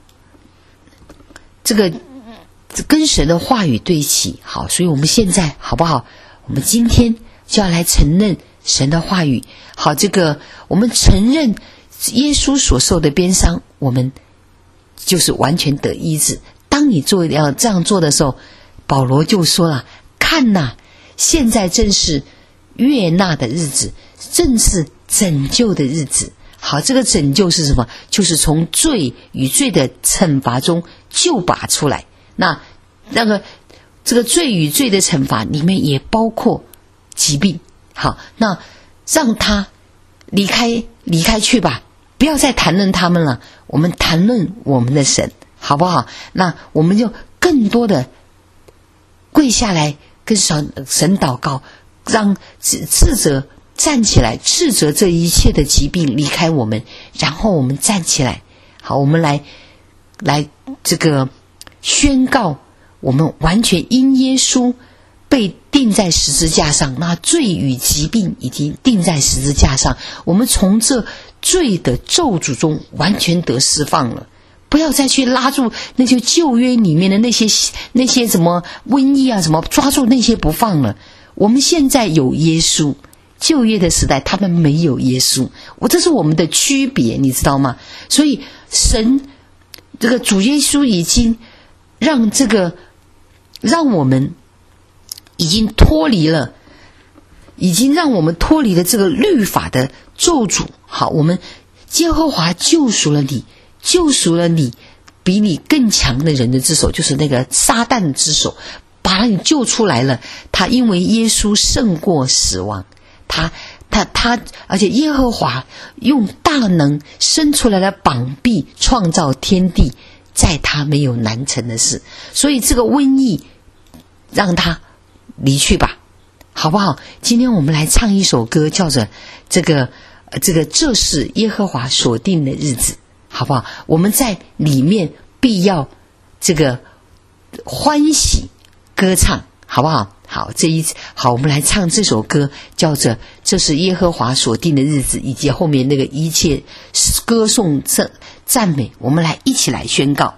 A: 这个跟神的话语对齐。好，所以我们现在好不好？我们今天就要来承认神的话语。好，这个我们承认耶稣所受的鞭伤，我们。就是完全得医治。当你做要这样做的时候，保罗就说了：看哪，现在正是悦纳的日子，正是拯救的日子。好，这个拯救是什么？就是从罪与罪的惩罚中救拔出来。那那个这个罪与罪的惩罚里面也包括疾病。好，那让他离开离开去吧，不要再谈论他们了。我们谈论我们的神，好不好？那我们就更多的跪下来跟神神祷告，让斥责站起来，斥责这一切的疾病离开我们，然后我们站起来。好，我们来来这个宣告，我们完全因耶稣被钉在十字架上，那罪与疾病已经钉在十字架上，我们从这罪的咒诅中完全得释放了。不要再去拉住那些旧约里面的那些那些什么瘟疫啊什么，抓住那些不放了。我们现在有耶稣，旧约的时代他们没有耶稣，我这是我们的区别，你知道吗？所以神这个主耶稣已经让这个让我们已经脱离了，已经让我们脱离了这个律法的咒诅。好，我们耶和华救赎了你，救赎了你比你更强的人的之手，就是那个撒旦之手，把你救出来了。他因为耶稣胜过死亡，他他他，而且耶和华用大能伸出来的膀臂创造天地，在他没有难成的事。所以这个瘟疫让他离去吧，好不好？今天我们来唱一首歌，叫做这个这个这是耶和华所定的日子，好不好？我们在里面必要这个欢喜歌唱，好不好？好，这一好，我们来唱这首歌，叫做这是耶和华所定的日子，以及后面那个一切歌颂赞赞美，我们来一起来宣告。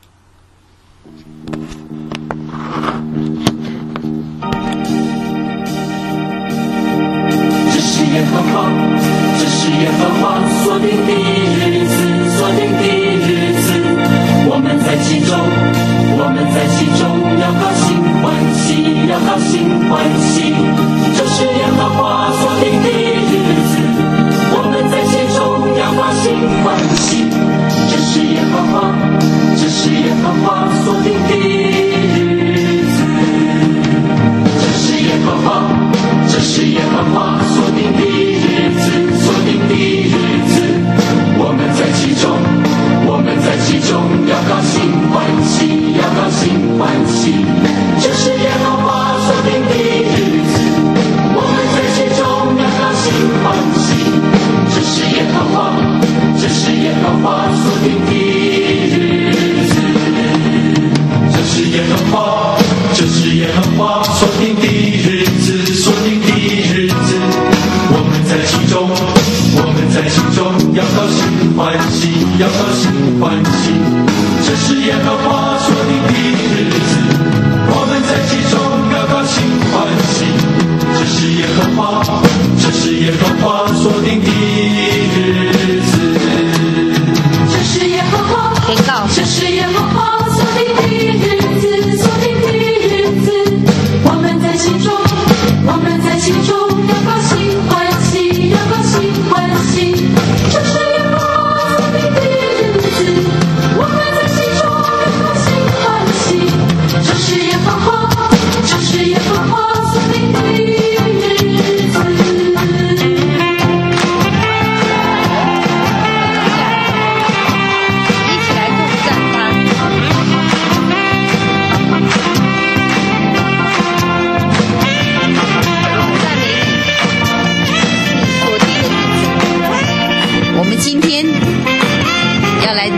B: 这是耶和华，这是耶和华所定的日子，所定的日子，我们在其中，我们在其中要高兴欢喜，要高兴欢喜。这是耶和华所定的日子，我们在其中要高兴欢喜。这是耶和华，这是耶和华所定的日子，这是耶和华，这是耶和华所定的日子，所定的日子，我们在其中，我们在其中要高兴欢喜，要高兴欢喜。这是耶和华所定的日子，我们在其中要高兴欢喜。这是耶和华，这是耶和耶和华所定的日子，我们在其中要高兴欢喜。这是耶和华，这是耶和华所定的日子。
C: 这是耶和华，
A: 宣告，
C: 这是耶和华所定的日子，所定的日子。我们在其中，我们在其中要高兴欢喜，要高兴欢喜。这是耶和华所定的日子，我们在其中要高兴欢喜。这是耶和华，这是耶和华所定的日子。
A: 我们今天要来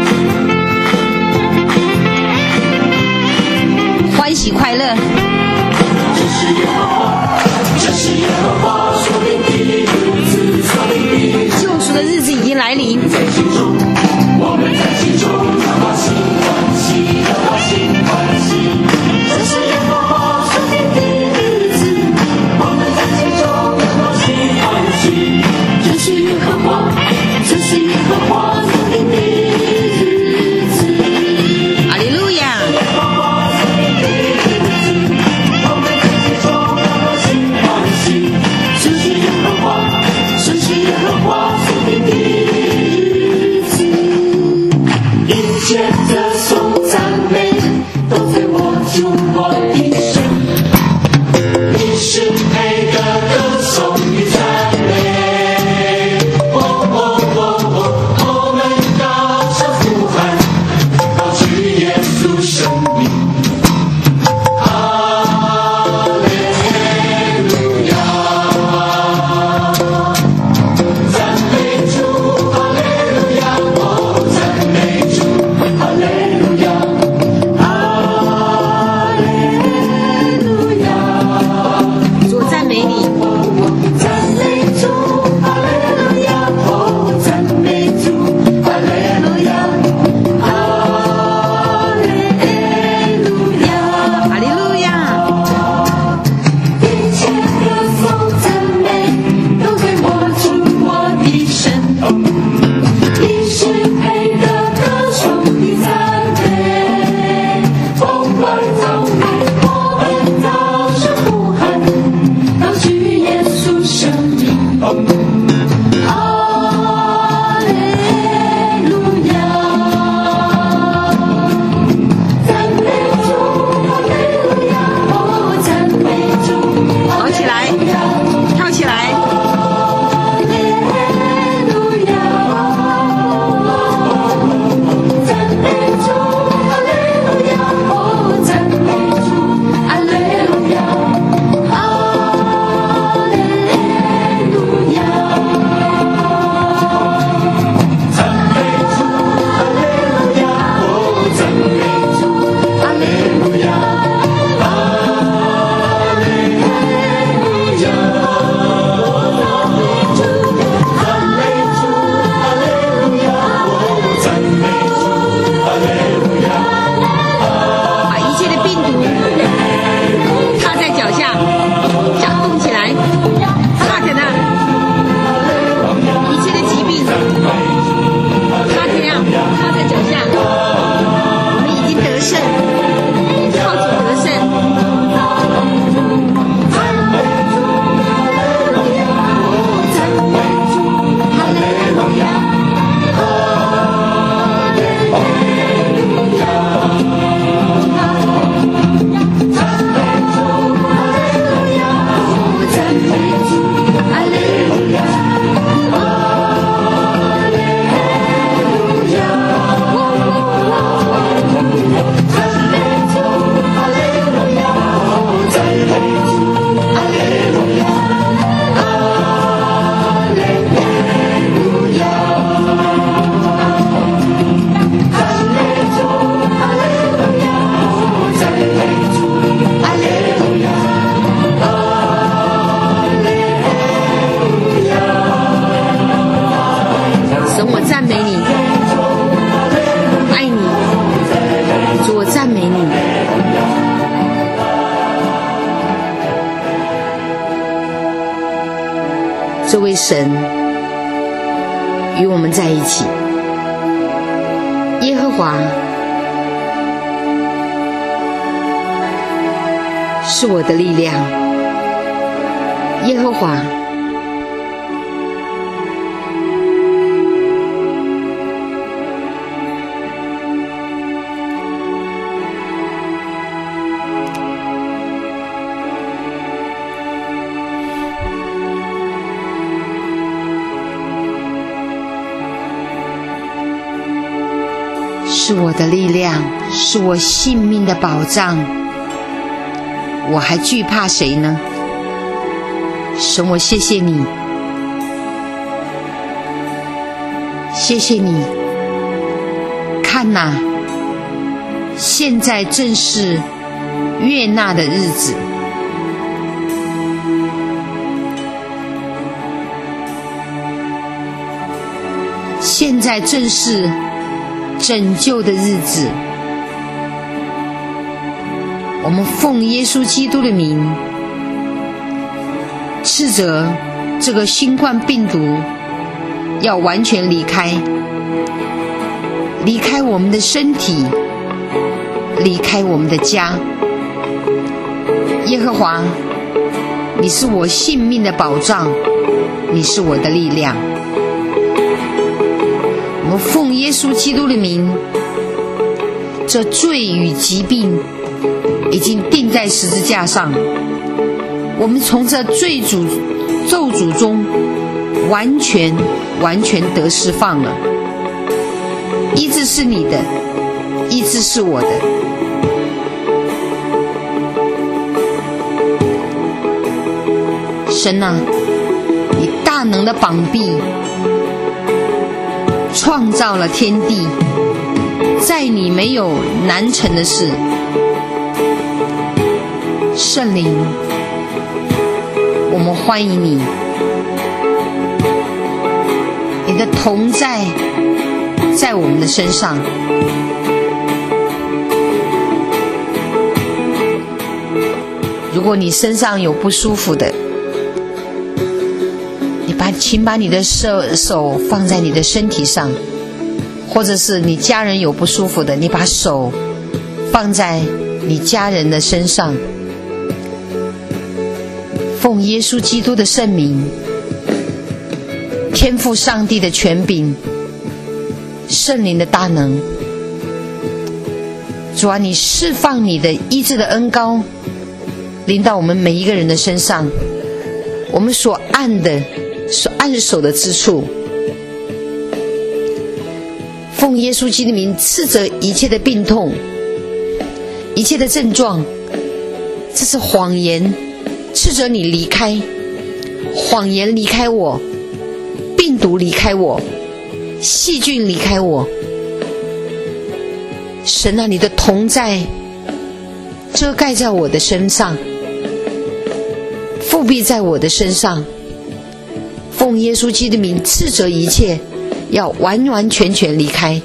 A: 欢喜快乐。
B: 这是耶和华，这是耶和华所定的日子，所定的日子。
A: 救赎的日子已经来临。
B: 在其中，我们在其中要高兴欢喜，要高兴欢喜。这是耶和华所定的日子，我们在其中要高兴欢喜。这是耶和华，这是耶和华所定的日子。
A: 哈利路亚！
B: 耶和华所定的日子，我们在其中要高兴欢喜。这是耶和华，这是耶和华所定的日子。一切的颂赞美都在我主我的神，你是配得歌颂与赞美。哦哦哦哦，我们高声呼喊，高举耶稣生命。哈利路亚，赞美主，哈利路亚，哦，赞美主，哈利
A: 这位神与我们在一起。耶和华是我的力量，耶和华是我的力量，是我性命的保障，我还惧怕谁呢？神，我谢谢你，谢谢你。看哪，现在正是悦纳的日子，现在正是拯救的日子。我们奉耶稣基督的名，斥责这个新冠病毒要完全离开，离开我们的身体，离开我们的家。耶和华，你是我性命的保障，你是我的力量。我们奉耶稣基督的名，这罪与疾病已经钉在十字架上，我们从这罪诅咒诅中完全完全得释放了。医治是你的，医治是我的。神啊，你大能的膀臂创造了天地，在你没有难成的事。圣灵，我们欢迎你，你的同在在我们的身上。如果你身上有不舒服的，你把请把你的手手放在你的身体上，或者是你家人有不舒服的，你把手放在你家人的身上。奉耶稣基督的圣名，天父上帝的权柄，圣灵的大能，主啊，你释放你的医治的恩膏临到我们每一个人的身上，我们所按的所按手的之处，奉耶稣基督的名斥责一切的病痛，一切的症状，这是谎言，斥责你离开，谎言离开我，病毒离开我，细菌离开我。神啊，你的同在遮盖在我的身上，复辟在我的身上。奉耶稣基督的名斥责一切，要完完全全离开。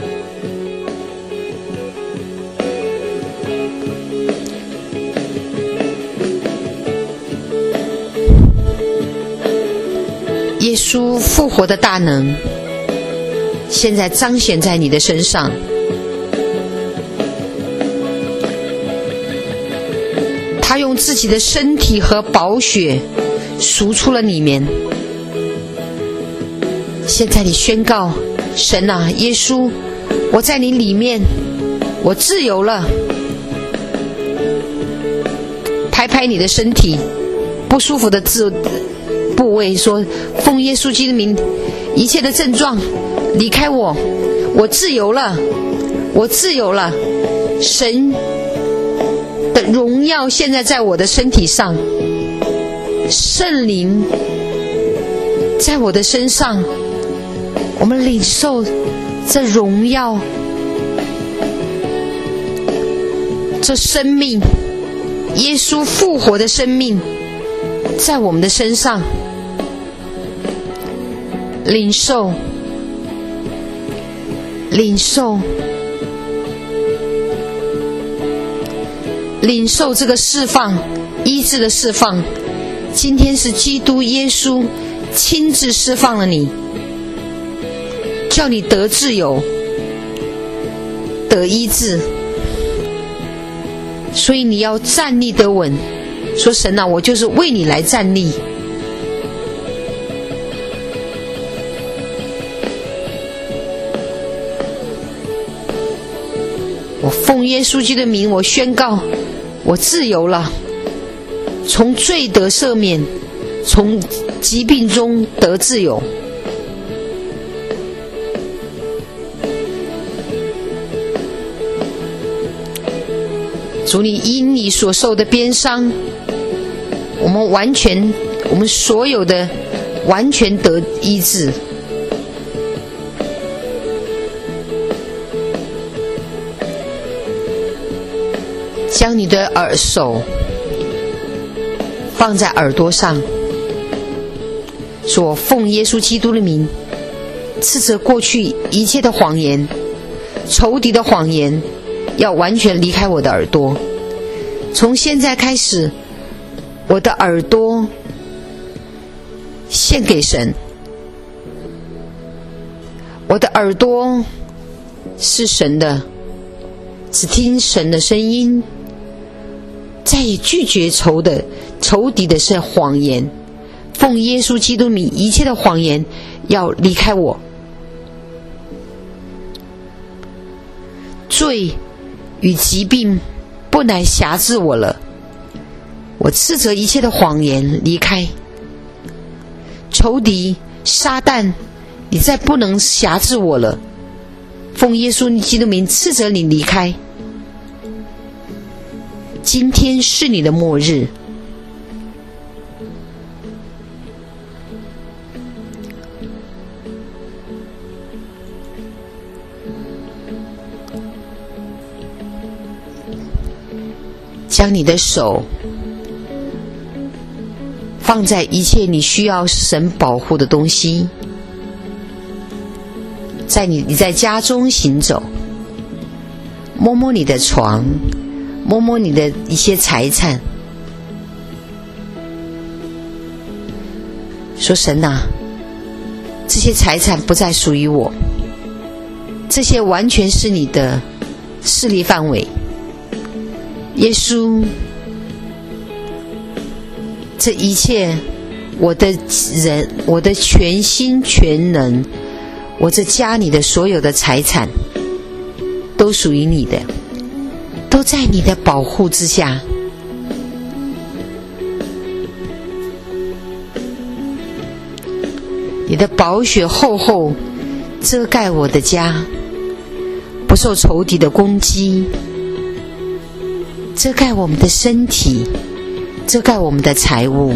A: 耶稣复活的大能现在彰显在你的身上，他用自己的身体和宝血赎出了你们。现在你宣告，神啊，耶稣，我在你里面，我自由了。拍拍你的身体不舒服的自部位，说奉耶稣基督名，一切的症状离开我，我自由了，我自由了。神的荣耀现在在我的身体上，圣灵在我的身上，我们领受这荣耀，这生命，耶稣复活的生命在我们的身上，领受领受领受这个释放，医治的释放。今天是基督耶稣亲自释放了你，叫你得自由，得医治。所以你要站立得稳，说神啊，我就是为你来站立。我奉耶稣基督的名，我宣告，我自由了，从罪得赦免，从疾病中得自由。主，你因你所受的鞭伤，我们完全，我们所有的完全得医治。将你的耳手放在耳朵上，说我奉耶稣基督的名，斥责过去一切的谎言，仇敌的谎言要完全离开我的耳朵。从现在开始，我的耳朵献给神，我的耳朵是神的，只听神的声音，再也拒绝仇的仇敌的是谎言。奉耶稣基督名，一切的谎言要离开我。罪与疾病不能辖制我了，我斥责一切的谎言离开。仇敌撒旦，你再不能辖制我了，奉耶稣基督名斥责你离开。今天是你的末日，将你的手放在一切你需要神保护的东西，在你你在家中行走，摸摸你的床，摸摸你的一些财产，说神啊，这些财产不再属于我，这些完全是你的势力范围。耶稣，这一切我的人，我的全心全能，我这家里的所有的财产都属于你的，都在你的保护之下。你的宝血厚厚遮盖我的家，不受仇敌的攻击，遮盖我们的身体，遮盖我们的财物。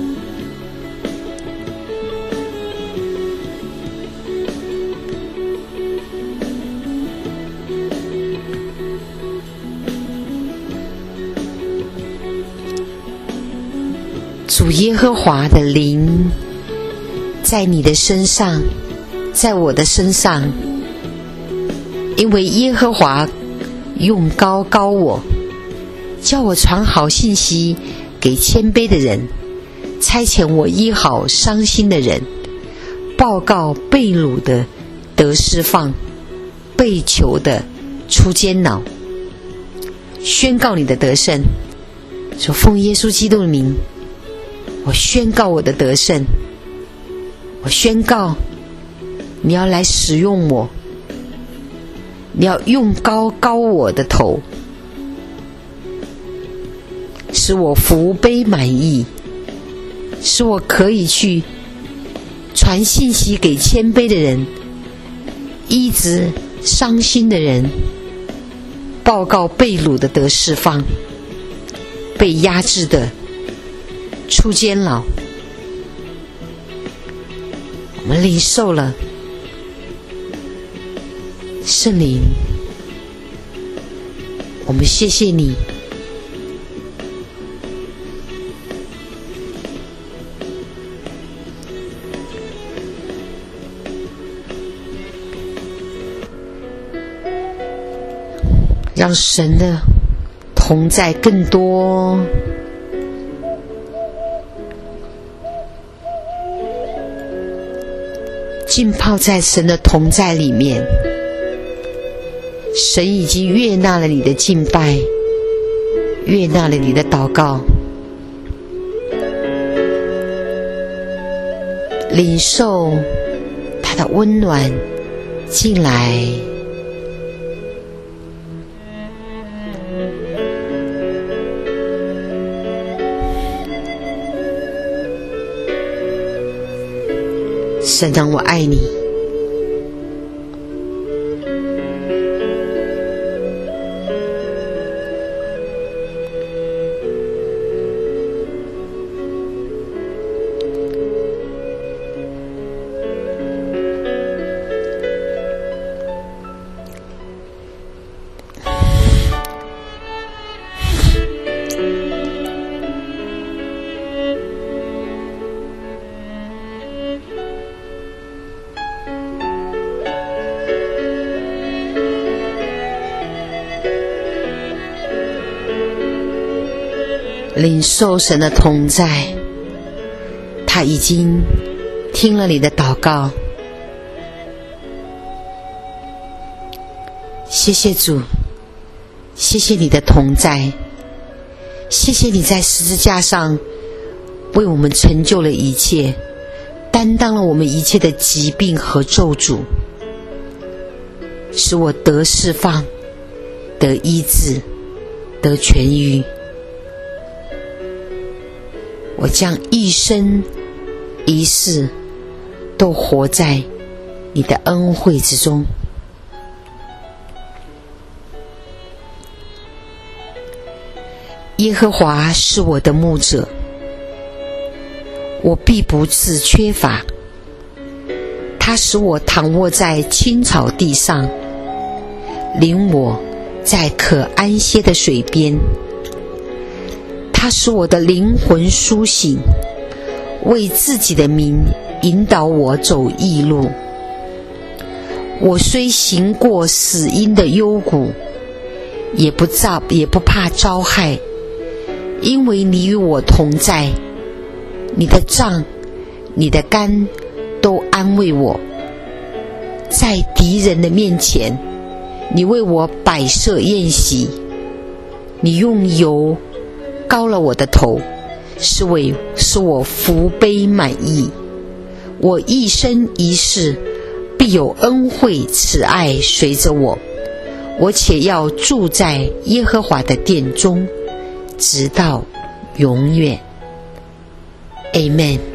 A: 主耶和华的灵在你的身上，在我的身上，因为耶和华用膏膏我，叫我传好信息给谦卑的人，差遣我医好伤心的人，报告被掳的得释放，被囚的出监牢，宣告你的得胜。说奉耶稣基督的名，我宣告我的得胜，我宣告你要来使用我，你要用膏膏我的头，使我福杯满溢，使我可以去传信息给谦卑的人，医治伤心的人，报告被掳的得释放，被压制的出监牢。我们领受了圣灵，我们谢谢你，让神的同在更多， 浸泡在神的同在里面，神已经悦纳了你的敬拜，悦纳了你的祷告，领受他的温暖进来。神让我爱你，领受神的同在，他已经听了你的祷告。谢谢主，谢谢你的同在，谢谢你在十字架上为我们成就了一切，担当了我们一切的疾病和咒诅，使我得释放，得医治，得痊愈。我将一生一世都活在你的恩惠之中。耶和华是我的牧者，我必不致缺乏。他使我躺卧在青草地上，领我在可安歇的水边。他使我的灵魂苏醒，为自己的名引导我走义路。我虽行过死荫的幽谷，也不遭也不怕遭害，因为你与我同在。你的杖，你的竿都安慰我。在敌人的面前，你为我摆设宴席，你用油膏了我的头，使我使我福杯满溢。我一生一世必有恩惠慈爱随着我，我且要住在耶和华的殿中，直到永远。 Amen。